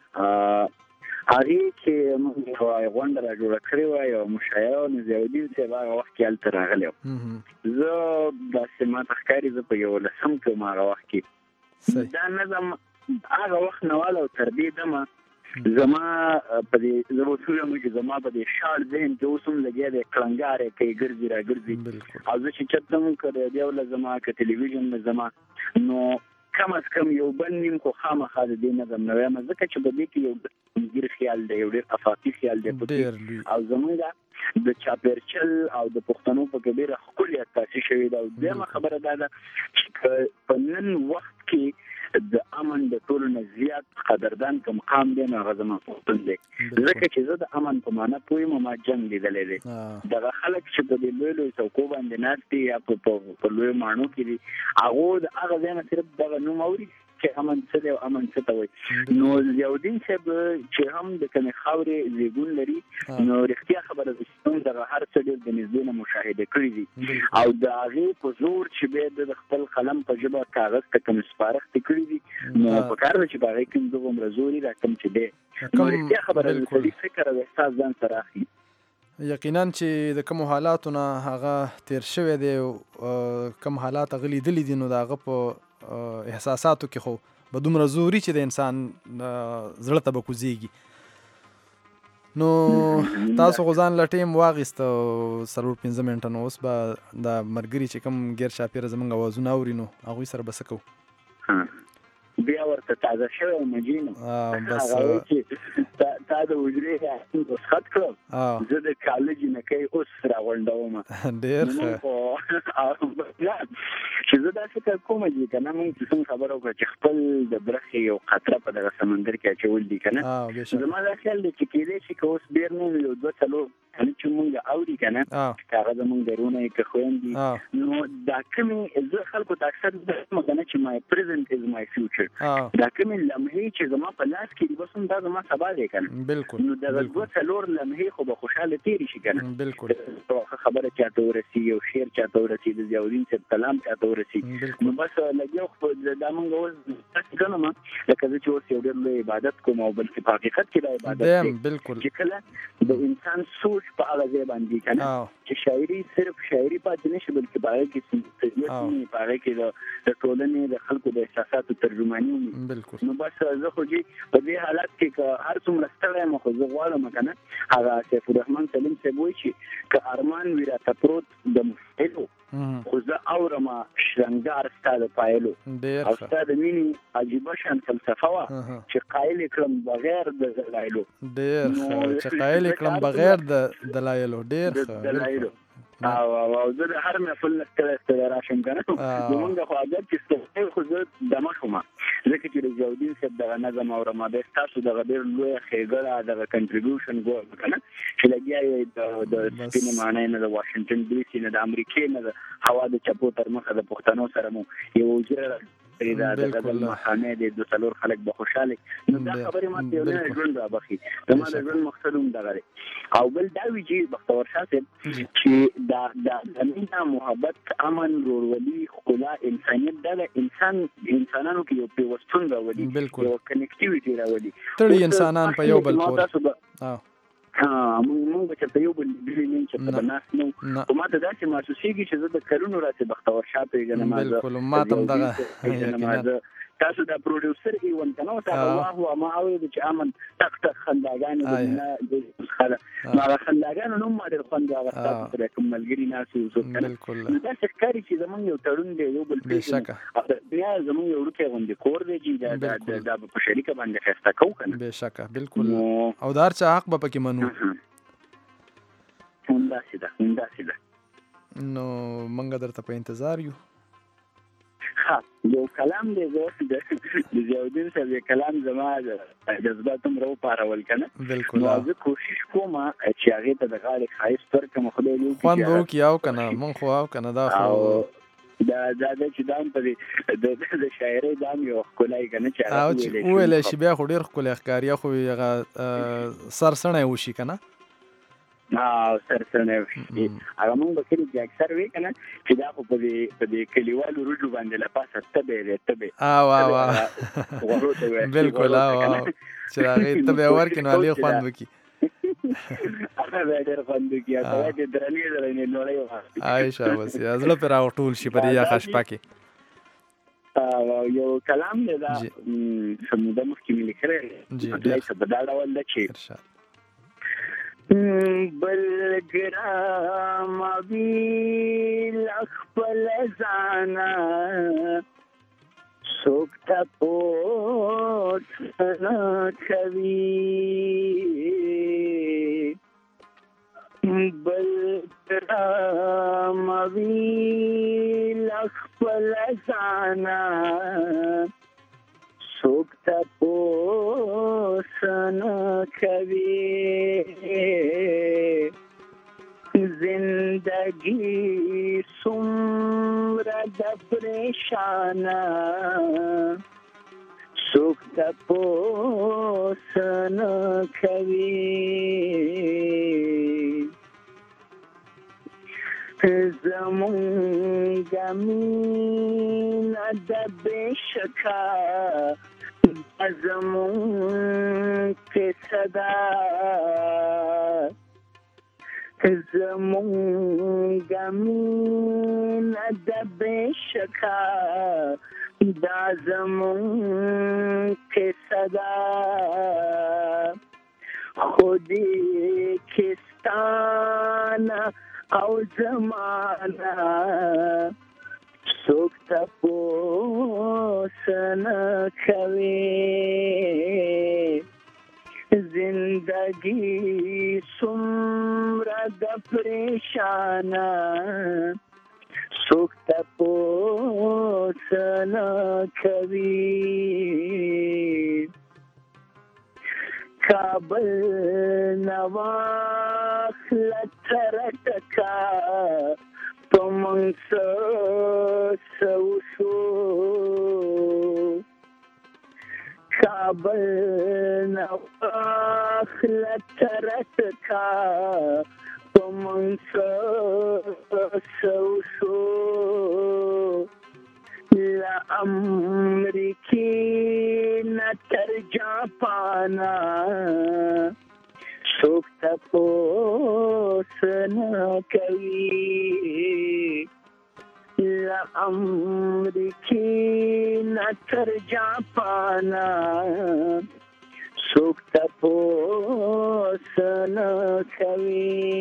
هغې کې موږ یوه غونډه را جوړه کړې وه یوه مشاعره وه نو ضیاءالدین صاحب هغه وخت کې هلته راغلی وم زه داسې ماته ښکاري زه په 11 کې وم هغه وخت کې دا نظم هغه وخت نه والا او تر دې دمه زما په دې زه به ټول مې زما په دې شاړ ذهن کې اوس هم لګیا دی کړنګارې کوي ګرځي را ګرځي او زه چې چت هم کړی دی ولا زما که تلویزیون مې زما نو کم از کم یو بل نیم خو خامخا د دې نظم نه وایم ځکه چې په دې کې یو ډېر خیال دی یو ډېر افاقي خیال دی او زمونږ د چاپیرچل او د پښتنو په کې ډېره ښکلې عکاسي شوې ده او دویمه خبره دا ده چې په نن وخت کې د امن د ټولو نه زیات قدردان که مقام دی نو هغه زما پښتون دی ځکه چې زه د امن په معنا پوهیم ما جنګ لیدلی دی دغه خلک چې په دې لوی لوی څوکو باندې ناست دي یا په لویو ماڼو کې دي هغو د هغه ځای نه صرف دغه نوم اوري چې امن څه دی او امن څه ته وایي نو ضیاءالدین صاحب چې هم د کومې خاورې زیږون لري نو رښتیا خبره ده چې دغه هر څه ډېر د نږدې نه مشاهده کړي دي او د هغې په زور چې بیا د خپل قلم په ژبه کاغذ ته کوم سپارښتې کړي دي نو پکار ده چې په هغې کې دومره زور را کم چې دی نو رښتیا خبره ده سړي فکر او احساس ځان سره اخلي یقینا چې د کوم حالاتو نه هغه تیر شوی دی کوم حالات هغه لیدلي دي نو د هغه په احساساتو کې خو به دومره زوري چې د انسان زړه ته به کوزیږي نو تاسو خو ځان له ټیم واخیسته 4-5 منټه نو اوس به د ملګري چې کوم غیر چاپېره زموږ اوازونه اوري نو هغوی سره به څه کوو بیا ورته تازه شوی مجینو بس تا د حجرې رخصت کړم زه د کالج نکۍ اوس راغونډوم ډېر ښه چې زه داسې کار کوم چې که نه مونږ چې څوم خبره وکړه چې خپل د برخې یو قطره په دغه سمندر کې اچول دي که نه زما دا خیال دی چې کیدای شي که اوس ډېر نه یو 2-4 کله چې مونږ اوري که نه که هغه زمونږ درونه یې که خویندي نو دا کومې زه خلکو ته اکثر درسم که نه چې مای پرزنټ از مای فیوچر دا کومې لمحې چې زما په لاس کې دي بس هم دا زما سبا دی که نه بالکل نو دغه 2-4 لمحې خو به خوشحاله تېرې شي که نه بالکل خبره چاته ورسي یو شعر چاته ورسي د ضیاءالدین صاحب کلام چاته ورسي نو بس لګیا خو دا مونږ اوس داسې ګڼم لکه زه چې اوس یو ډېر لوی عبادت کوم او بلکې په حقیقت کې دا عبادت دی بالکل چې کله د انسان سوچ په هغه ځای باندې که نه چې شاعري صرف شاعري پاتې نه شي بلکې په هغې کې طبیعت وي په هغې کې د ټولنې د خلکو د احساساتو ترجماني وي نو بس زه خو چې په دې حالت کې که هر څومره ستړی یم خو زه غواړم که نه هغه سیف الرحمن سلیم صاحب وایي چې که ارمان وي راته پروت د مفعلو خو زه اورم شرنګار ستا د پایلو او ستا د مینې عجیبه شان فلسفه وه چې قایل یې کړم بغیر د دلایلو ډېر ښه چې قایل یې کړم بغیر د دلایلو ډېر ښه او زه د هر محفل نه ستړی راشم که نه زمونږ خو عادت چې ستړی خو زه دمه شوم ځکه چې د ضیاءالدین صاحب دغه نظم اورم بیا ستاسو دغه ډېر لویه ښېګړه دغه کنټریبیوشن ګورم که نه چې لګیا یې د سپینې ماڼۍ نه د واشنګټن ډي سي نه د امریکې نه د هوا د چپو تر مخه د پښتنو سره مو یو حجره دا د غزل مخانه د 2-4 خلک به خوشاله نو دا خبرې ماته یو نه ژوند رابخي زما د ژوند مقصد هم دغه دی او بل دا وی چې بختور شاه صاحب چې د مینا محبت امن ورورولي ښکلا انسانیت دا د انسانانو کې یو پیوستون راولي یو کنیکټیویټي راولي تړي انسانان په یو بل پورې مونږ به چېرته یو بل لیدلي نه یم چې په ناست نه وو خو ماته داسې محسوسېږي چې زه د کلونو راسې بختور شاه پېژنم بالکل ماته هم دغه یقینا تاسو د پروډوسر ایون کنه او تاسو واه ما اورید چې امن تک تک خنداګانې د خاله ما خنداګانو نو ما ډېر خوند راغسته تر کوم ملګری ناسو زو بالکل دا ښکاري چې زمونږ یو تړون دی یو بل بېشکه بیا زمونږ یو وړوکی غوندې کور دی چې دا په شریکه باندې ښایسته کوو که نه بېشکه بالکل او د هر چا حق به پکې منو همداسې ده نو موږ درته په انتظار یو یو کلام دی د ضیاءالدین صاحب کلام زما د جذبات هم راوپارول که نه نو زه کوشش کوم چې هغې ته د غاړې ښایست ورکړم خدای دې خوند به وکړي او که نه مونږ خو او که نه دا خو دا چې دا هم په د شاعرۍ دا هم یو ښکلی که نه چې وویلی شي بیا خو ډېر ښکلی ښکاري خو هغه سرسڼی وشي که نه سرسنه هغه مونږ به کلي کې اکثر وی که نه چې دا خو په دې کلیوالو رجو باندې له پاسه تبې دی تبې غوړو ته وایي بالکل چې هغې تبې ورکړي نو هغې خوند وکړي هغه به ډېر خوند وکړي هغه چې درنې درنې نوړۍ واخلي عایشه بس زړه پرې راوټول شي په دې یخه شپه کې یو کلام دی دا سموده مخکې مې لیکلی مطلب څه په دا ډول ده چې بل ګرامه وي له خپل ځانه څوک تپوس نه کوي بل ګرامه وي له خپل ځانه څوک تپوس نه کوي زندگی څومره د پریشانه څوک تپوس نه کوي زمونږ مینه د بې شکه زمونږ کیسه ده زمونږ مینه د بې شکه دا زمونږ کیسه ده خو دې کیستانه او زمانه څوک تپوس نه کوي زندگی څومره د پریشانه څوک تپوس نه کوي کابل نواخله تره ټکه په موږ څه وشو کابل نواخله تره ټکه په موږ څه وشو له امریکې نه تر جاپانه څوک تپوس نه کوي له امریکې نه تر جاپانه څوک تپوس نه کوي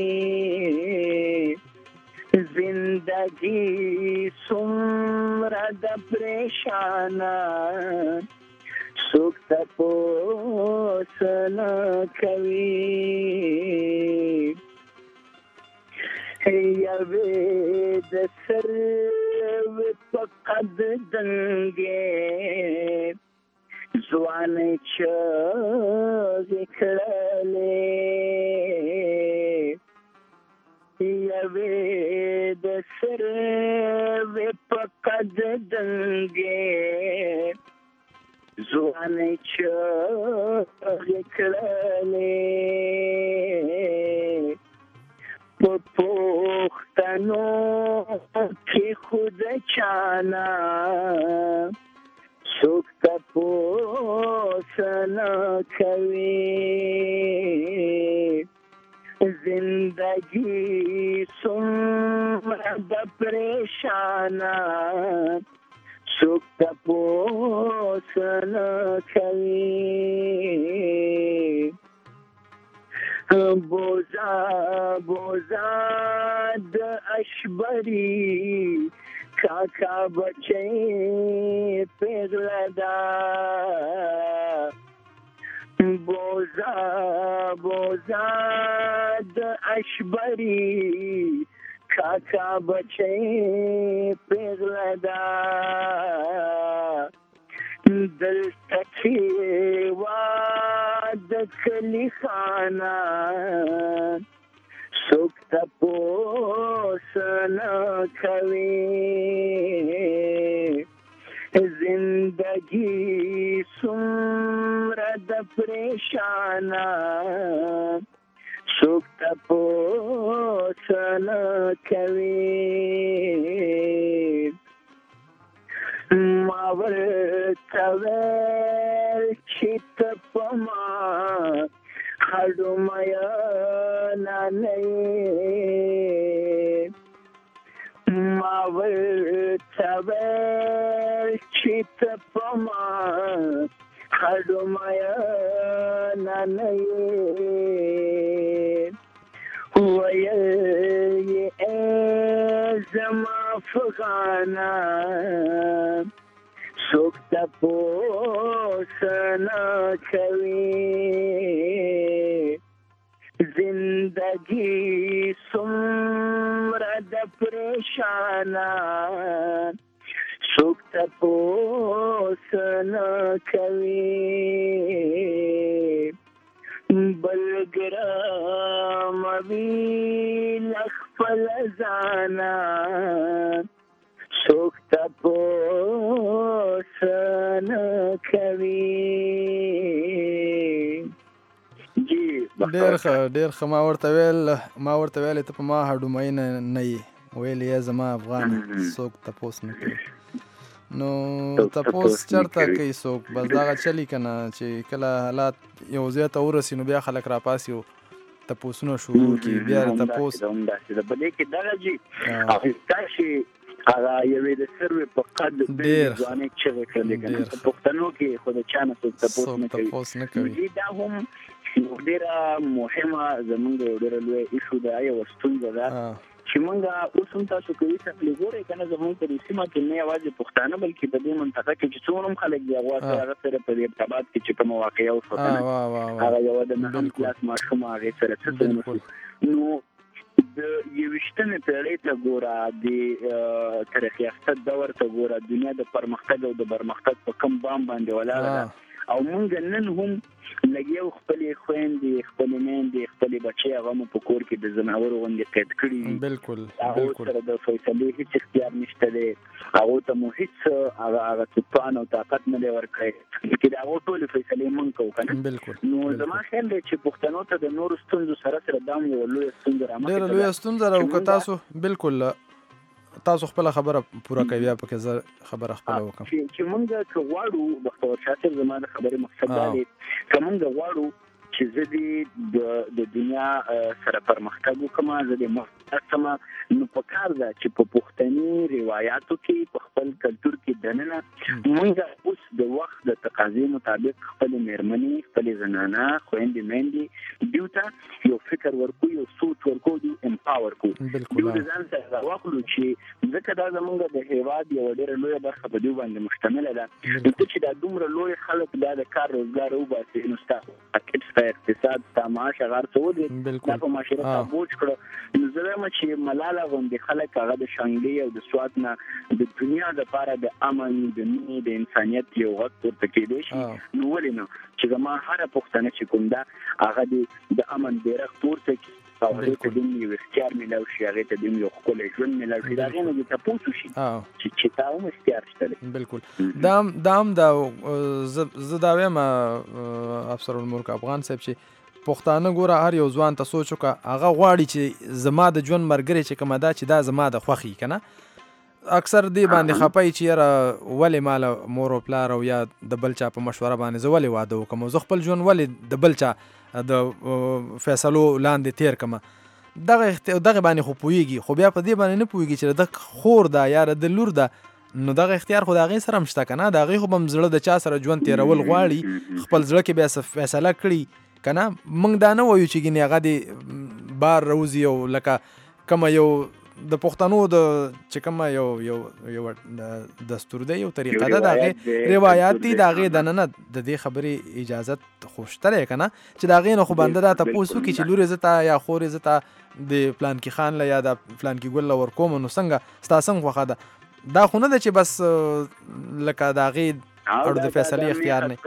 زندگی څومره د پریشانه څوک تپوس نه کوي یوې د سروې په قد دنګې ځوانې چغې کړلې یوې د سروې په قد دنګې ځوانې چغې کړلې په پوښتنو کې خود چانا څوک تپوس نه کوي زندگی څومره د پریشانه څوک تپوس نه کوي بوزا بوزا د اشبری کاکا بچی پیغله دا بوزا بوزا د اشبری کاکا بچی پیغله دا دلته کې واد کلی خانه څوک تپوس نه کوي زندگی څومره د پریشانه څوک تپوس نه کوي ما ورته ویل چې ته په ما هډو میانه نه یې ما ورته ویل چې تپما خړو مایا نه ویل زما افغانا څوک تپوس نه کوي زندگی څومره د پریشانا څوک تپوس نه کوي بلګرام وی لخپل ځانا څوک تپوس نه کوي. ډېر ښه. ما ورته ویل ته په ما هډومۍ نه یې ویل یې زما افغان څوک تپوس نه کوي. نو تپوس چېرته کوي څوک؟ بس دغه چلي که نه چې کله حالات یو ځای ته ورسي نو بیا خلک راپاسي او تپوسونه شروع کړي بیا تپوس بلې کې دغه جي تاسې هغه یوې د سروې په قد ځوانۍ چغې کړلې که نه په پښتنو کې خو د چا نه څوک تپوس نه کوي. دا هم ډېره مهمه زمونږ یو ډېره لویه ایشو ده یوه ستونزه ده چې مونږ اوس هم تاسو کوي تکلیف ګورئ که نه زمونږ په دې سیمه کې نه یوازې پښتانه بلکې په دې منطقه کې چې څومره هم خلک دي هغه سره په دې ارتباط کې چې کومه واقعه وشوه که نه هغه یوه د نهم کلاس ماشوم هغې سره څه ونشو نو د 21مې پېړۍ ته ګوره د تاریخ یافته دور ته ګوره دنیا د پرمختګ او د برمختګ په کوم بام باندې ولاړه ده او مونږ نن هم لګیو خپلې خویندې خپلې میندې خپلې بچې هغه مو په کور کې د ځناورو غوندې قید کړي دي. بالکل هغو سره د فیصلې هېڅ اختیار نشته دی هغو ته مو هېڅ هغه توان او طاقت نه دی ورکړی چې د هغو ټولې فیصلې مونږ کوو که نه. نو زما خیال دی چې پښتنو ته د نورو ستونزو سره دا هم یوه لویه ستونزه رامخکې ډېره لویه ستونزه ده او که تاسو بالکل تاسو خپله خبره پوره کوي بیا پکې زه خبره خپله وکړم چې مونږ که غواړو بختور شاه صاحب زما د خبرې مقصد دا دی که مونږ غواړو چې زه د دنیا سره پرمختګ وکړم زه د مختلف سمه نو په کار ده چې په پښتني روایاتو کې په خپل کلتور کې دننه مونږ اوس د وخت د تقاضې مطابق خپلې مېرمنې خپلې زنانه خویندې میندې دوی ته یو فکر ورکو یو سوچ ورکو دوی امپاور کړو دوی د ځان سره راواخلو چې ځکه دا زمونږ د هېواد یوه ډېره لویه برخه په دوی باندې مشتمله ده نو ته چې دا دومره لوی خلک دا د کار روزګار وباسي نو ستا اقتصاد ستا معاش هغه هر څه ودرېد دا په معاشره تا بوج کړه نو زه وایم چې ملاله غوندې خلک هغه د شانګلې او د سوات نه د دنیا دپاره د امن د مینې د انسانیت یو غږ پورته کېدی شي نو ولې نه چې زما هره پښتنه چې کوم ده هغه د امن بیرغ پورته کړي او هغې ته دوم یو اختیار میلاو شي هغې ته دوم یو ښکلی ژوند میلاو شي د هغې نه دې تپوس وشي چې تا هم اختیار شته دی. بالکل دا هم زه دا وایم افسرالملک افغان صاحب چې پښتانه ګوره هر یو ځوان ته سوچ وکړه هغه غواړي چې زما د ژوند ملګری چې کومه ده چې دا زما د خوښي که نه اکثر دې باندې خپای چې یاره ولې ماله مور او پلار او یا د بل چا په مشوره باندې زه ولې واده وکړم زه خپل ژوند ولې د بل چا د فیصلو لاندې تیر کړم دغه باندې خو پوهېږي خو بیا په دې باندې نه پوهېږي چې د خور ده یا د لور ده نو دغه اختیار خو د هغې سره هم شته که نه د هغې خو به هم زړه د چا سره ژوند تېرول غواړي خپل زړه کې بیا فیصله کړي که نه موږ دا نه وایو چې ګینې هغه دې بار روزي او لکه کومه یو د پښتنو د چې کومه یو دستور دی یو طریقه ده د هغې روایات دي د هغې دننه د دې خبرې اجازت خو شته دی که نه چې د هغې نه خو بنده دا تپوس وکړي چې لور یې زه ته یا خور یې زه ته د پلانکي خان له یا د پلانکي ګل له ورکوم نو څنګه ستا څنګه خوښه ده دا خو نه ده چې بس لکه د هغې اړو د فیصلې اختیار نه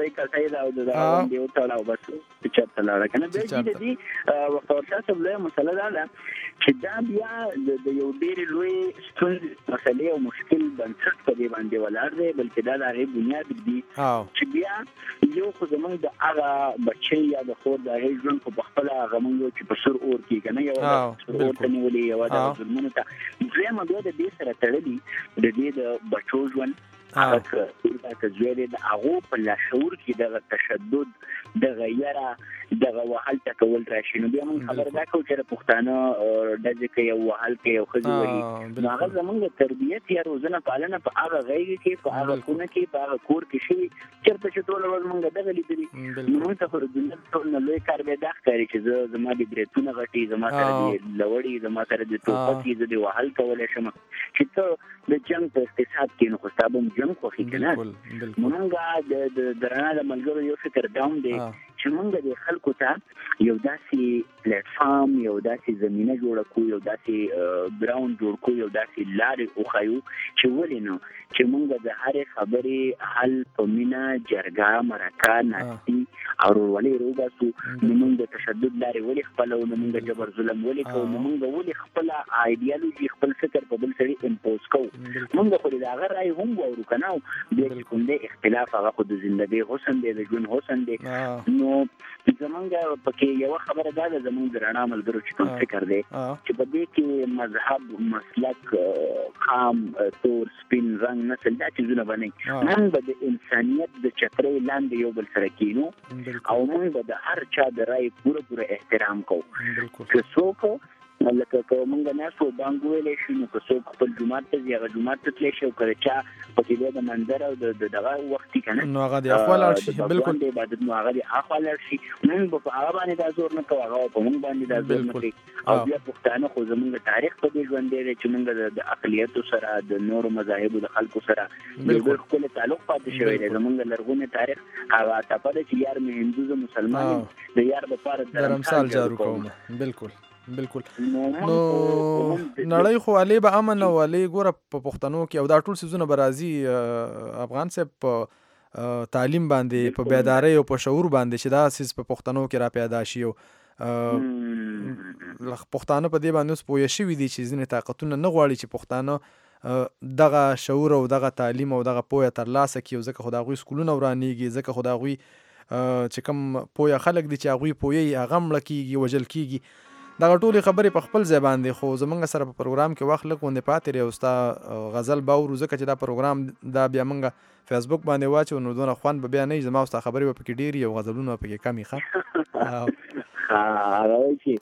مسله دا ده چې دا بیا د یو ډېرې لوی ستونزې مسلې او مشکل بنسټ په دې باندې ولاړ دی بلکې دا د هغې بنیاد دی چې بیا یو خو زمونږ د هغه بچی یا د خور د هغې ژوند خو په خپله هغه مونږ یو چې په سور اور کې که نه یوه سور اور ته نیولې یوه د ظلمونو ته دویمه بیا د دې سره تړلي د دې د بچو ژوند هغه که زوی دی د هغو په لاشعور کې دغه تشدد دغه یاره دغه وهل ټکول راشي. نو بیا موږ خبره دا کوو چې پښتانه ډزې کوي او وهل کوي او ښځې وهي. نو هغه زموږ د تربیت یا روزنه پالنه په هغه غېږ کې په هغه خونه کې په هغه کور کې شوي چېرته چې ټوله ورځ موږ دغه لیدلي. نو موږ ته خو د دنیا ټول نه لوی کار بیا دا ښکاري چې زما د برېتونه غټي، زما سره د لوړي، زما سره د ټوپکې، زه د وهل کولی شم. چې ته د جنګ په اقتصاد کې نو خو ستا به هم جنګ خوښي که نه. موږ د رڼا د ملګرو یو فکر دا هم دی چې موږ د خلکو ته یو داسې پلیټفارم، یو داسې زمینه جوړه کړو، یو داسې ګراوند جوړ کړو، یو داسې لارې وښایو چې ولې نه چې موږ د هرې خبرې حل په مینه، جرګه، مرکه، ناستي او ورورولۍ راوباسو. نو موږ د تشدد لارې ولې خپلوو؟ نو موږ د جبر ظلم ولې کوو؟ نو موږ ولې خپله ایډیالوژي، خپل فکر په بل سړي امپوز کوو؟ موږ خو د هغه رایې هم واورو که نه. بیا چې کوم دی اختلاف هغه خو د زندګۍ حسن دی، د ژوند حسن دی. نو زمونږ پکې یوه خبره دا ده، زمونږ د رڼا ملګرو چې کوم فکر دی چې په دې کې مذهب، مسلک، قام، تور، سپین رنګ، نسل دا چیزونه به نه. موږ به د انسانیت د چترۍ لاندې یو بل سره کینو او موږ به د هر چا د رایې پوره احترام کوو. که څوک لکه که موږ ناست و بانګ ویلی شي نو که څوک خپل جومات ته ځي هغه جومات ته تللی شي او که د چا پکې بیا د منظر او د دغه وخت که نه نو هغه د اخوا لاړ شي. بلکل د عبادت نو هغه د اخوا لاړ شي. موږ به په هغه باندې دا زور نه کوو، هغه په موږ باندې دا زور نه کوي. او بیا پښتانه خو زموږ تاریخ په دې ژوندی دی چې موږ د اقلیتو سره، د نورو مذاهبو د خلکو سره ډېر ښکلی تعلق پاتې شوی دی. زموږ لرغونی تاریخ هغه ټپه ده چې یار مې هندو زه مسلمان یم، د یار دپاره درمسال جارو کوم. بلکل نو نړۍ خو علي به امن او علي ګوره په پښتنو کې او دا ټول څیزونه به راځي افغان صاحب په تعلیم باندې، په بیدارۍ او په شعور باندې چې دا څیز په پښتنو کې را پیدا شي. او پښتانه په دې باندې اوس پوه شوي دي چې ځینې طاقتونه نه غواړي چې پښتانه دغه شعور او دغه تعلیم او دغه پوهه ترلاسه کړي. ځکه خو د هغوی سکولونه ورانېږي، ځکه خو د هغوی چې کوم پوهه خلک دي چې هغوی پوهیږي هغه مړه کېږي، وژل کېږي. دغه ټولې خبرې په خپل ځای باندې. خو زمونږ سره په پروګرام کې وخت لږ غوندې پاتې دی او ستا غزل به اورو، ځکه چې دا پروګرام دا بیا موږ فیسبوک باندې واچو نو دونه خوند به بیا نه وي. زما او ستا خبرې به پکې ډېرې او غزلونه به پکې کم وي. هغه وایي چې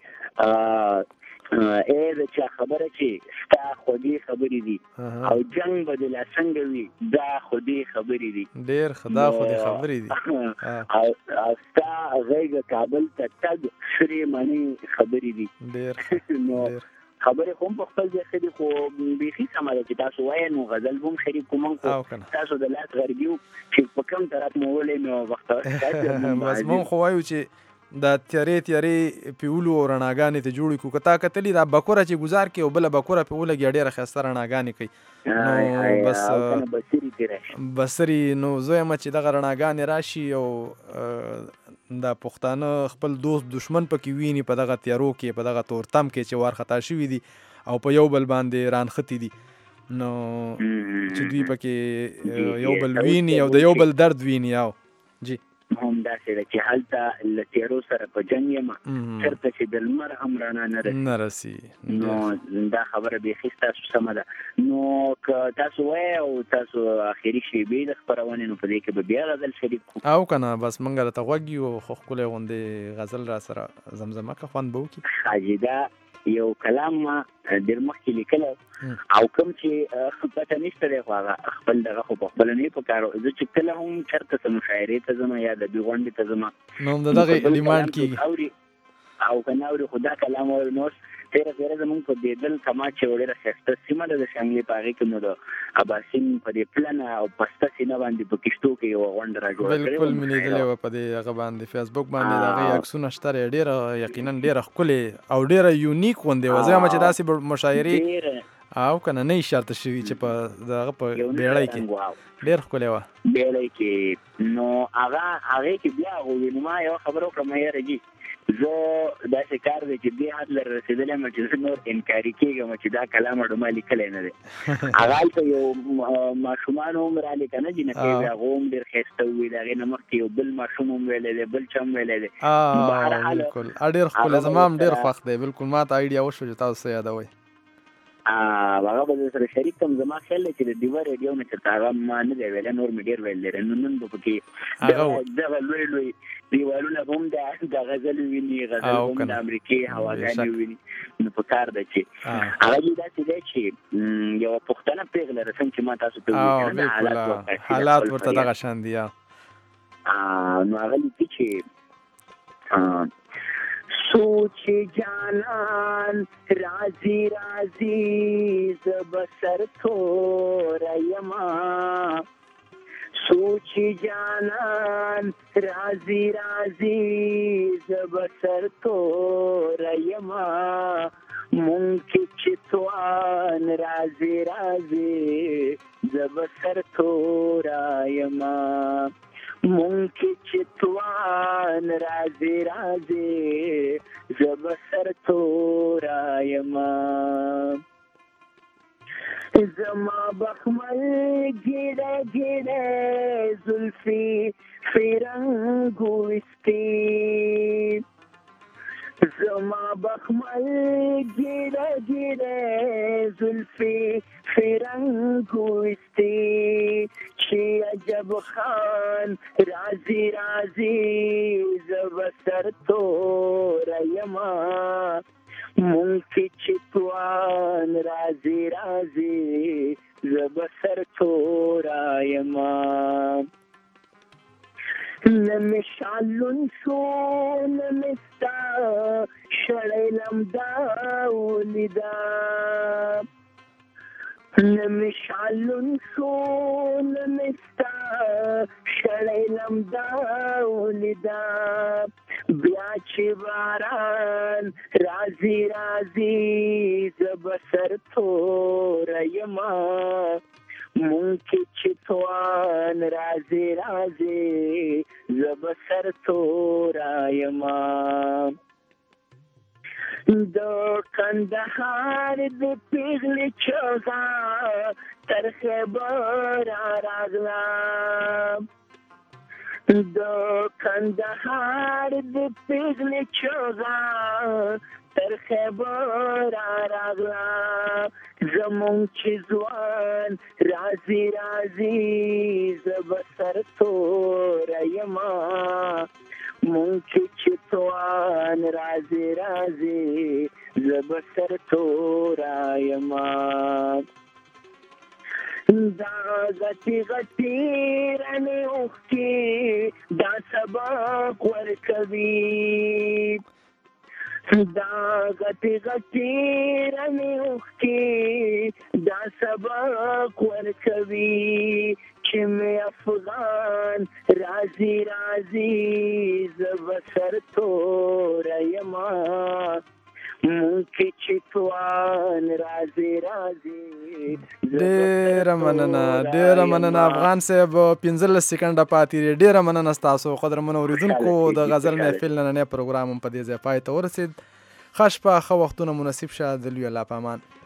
د چا خبره چې ستا خودي خبرې دي او جنګ به د لا څنګه وي دا خودي خبرې دي. ډېر خدا خودي خبرې دي. او ستا غېږه کابل ته تګ سرې مڼې خبرې دي. ډېر نو خبرې خو هم په خپل ځای ښه دي، خو بیخي سمه ده چې تاسو وایئ نو غزل به هم شریک کوم. تاسو د لاس غربي چې په کوم طرف مو ولې نو وخت بس مونږ خو وایو چې دا تیارې پیولو او رڼاګانې ته جوړې کړو. که تا کتلي دا بکوره چې ګزار کړي او بله بکوره پې ولګي ډېره ښایسته رڼاګانې کوي. نو بس بصري نو زه یم چې دغه رڼاګانې راشي او دا پښتانه خپل دوست دشمن پکې ویني په دغه تیارو کې، په دغه تورتم کې چې وارخطا شوي دي او په یو بل باندې رانختي دي. نو چې دوی پکې یو بل ویني او د یو بل درد ویني. او جی هم داسې ده چې هلته له تیارو سره په جنګ یم، چېرته چې د لمر هم رڼا نه رسي. نو دا خبره بیخي ستاسو سمه ده. نو که تاسو وایئ او تاسو اخري شیبې د خپرونې نو په دې کې به بیا غزل شریک کړو او که نه بس موږ راته غوږ یو خو ښکلی غوندې غزل را سره زمزمه که خوند به وکړي. حاجده یو کلام ما ډېر مخکې لیکلی او کوم چې پته نشته دی خو هغه خپل دغه خو په خپله نه پکارو. زه چې کله هم چېرته څه مشاعرې ته ځم یا ادبي غونډې ته ځم نو هم د دغې ډیمانډ کېږي او که نه اوري خو دا کلام واوري نو تېره تېره زمونږ په دې دل کما چې یو ډېره ښایسته سیمه ده د شانګلې په هغې کې نو د اباسین په دې پلنه او پسته سینه باندې په کښتو کې یوه غونډه را جوړه کړې بلکل مې لیدلې وه په دې هغه باندې فیسبوک باندې د هغې عکسونه شته دی ډېره یقینا ډېره ښکلې او ډېره یونیک غوندې وه. زه یم چې داسې مشاعرې او که نه نه یې شرطه شوي چې په دغه په بیړۍ کې ډېر ښکلې وه بیړۍ کې. نو هغې کې بیا هغوی نو ما یوه خبره وکړم یاره جي زه داسې کار دی چې دې حد لره رسېدلی یم چې زه نور انکاري کېږم چې دا کلام اډو ما لیکلی نه دی. هغه هلته یو ماشومانو هم رالې که نه جینکۍ وې هغه هم ډېر ښایسته وویل. هغې نه مخکې یو بل ماشوم هم ویلی دی، بل چا هم ویلی دی. بلکل ډېر ښکلی زما هم ډېر خوښ دی. بلکل ما ته آیډیا وشوه چې تاسو څه یادوئ. هغه به سره شریک کوم. زما خیال دی چې د ډیوا ریډیو نه چې هغه ما نه دی ویلی، نور مې ډېر ویل لري. نن به پکې دغه لوی دیوالونه به هم د غزل ویني، غزل به هم د امریکې هواګانې ویني. نو په کار ده چې هغه یې داسې دی چې یوه پښتنه پېغله رسم چې ما تاسو ته وویل حالات ورته دغه شان دي. نو هغه لیکي چې سوچ جانان رازی رازی زب سر تھورا یما، سوچ جانان رازی رازی زب سر تھورا یما، مونکی چتوان رازی رازی زب سر تھورا یما، مونکی چتوان رازی رازی زب سر تورا یما، زما بخمل گیڑے گیڑے زلفی فرنگوستی، زما بخمل گیڑے گیڑے زلفی فرنگوستی، چی عجب خان رازی رازی زب سر تورا یما، مونکی چتوان رازی رازی زب سر تورا یما، نمشالون شو نمستا شړیلم دا ولیدا، نمشالون شو نمستا شړیلم دا ولیدا، بیا چې باران رازی رازی زب سر تورا یما، مونکی چتوان رازی رازی زب سر تورا یما، دو کندهار د پیغلې چغا تر خیبر راغلا، دو کندهار د پیغلې چغا تر خیبر راغلا، زمون چې ځوان رازی رازی زب سر تورا یما، مونکی چتوان رازی رازی زب سر تورا یما، دا غټی غټی رنې اوښکې دا سبق ورکوي، دا غټی غټی رنې اوښکې دا سبق ورکوي، چې مې افغان رازی رازی زب سر تورا یما، مونکی چتوان رازی رازی. ډیره مننه افغان صاحب. 15 سکند پاتې دي. ډیره مننه ستاسو قدرمنو اوریدونکو. د غزل محفل نننی پروګرام هم په دې ځای پای ته ورسید. ښه شپه، ښه وختونه مناسب شه. د لوی الله په امان.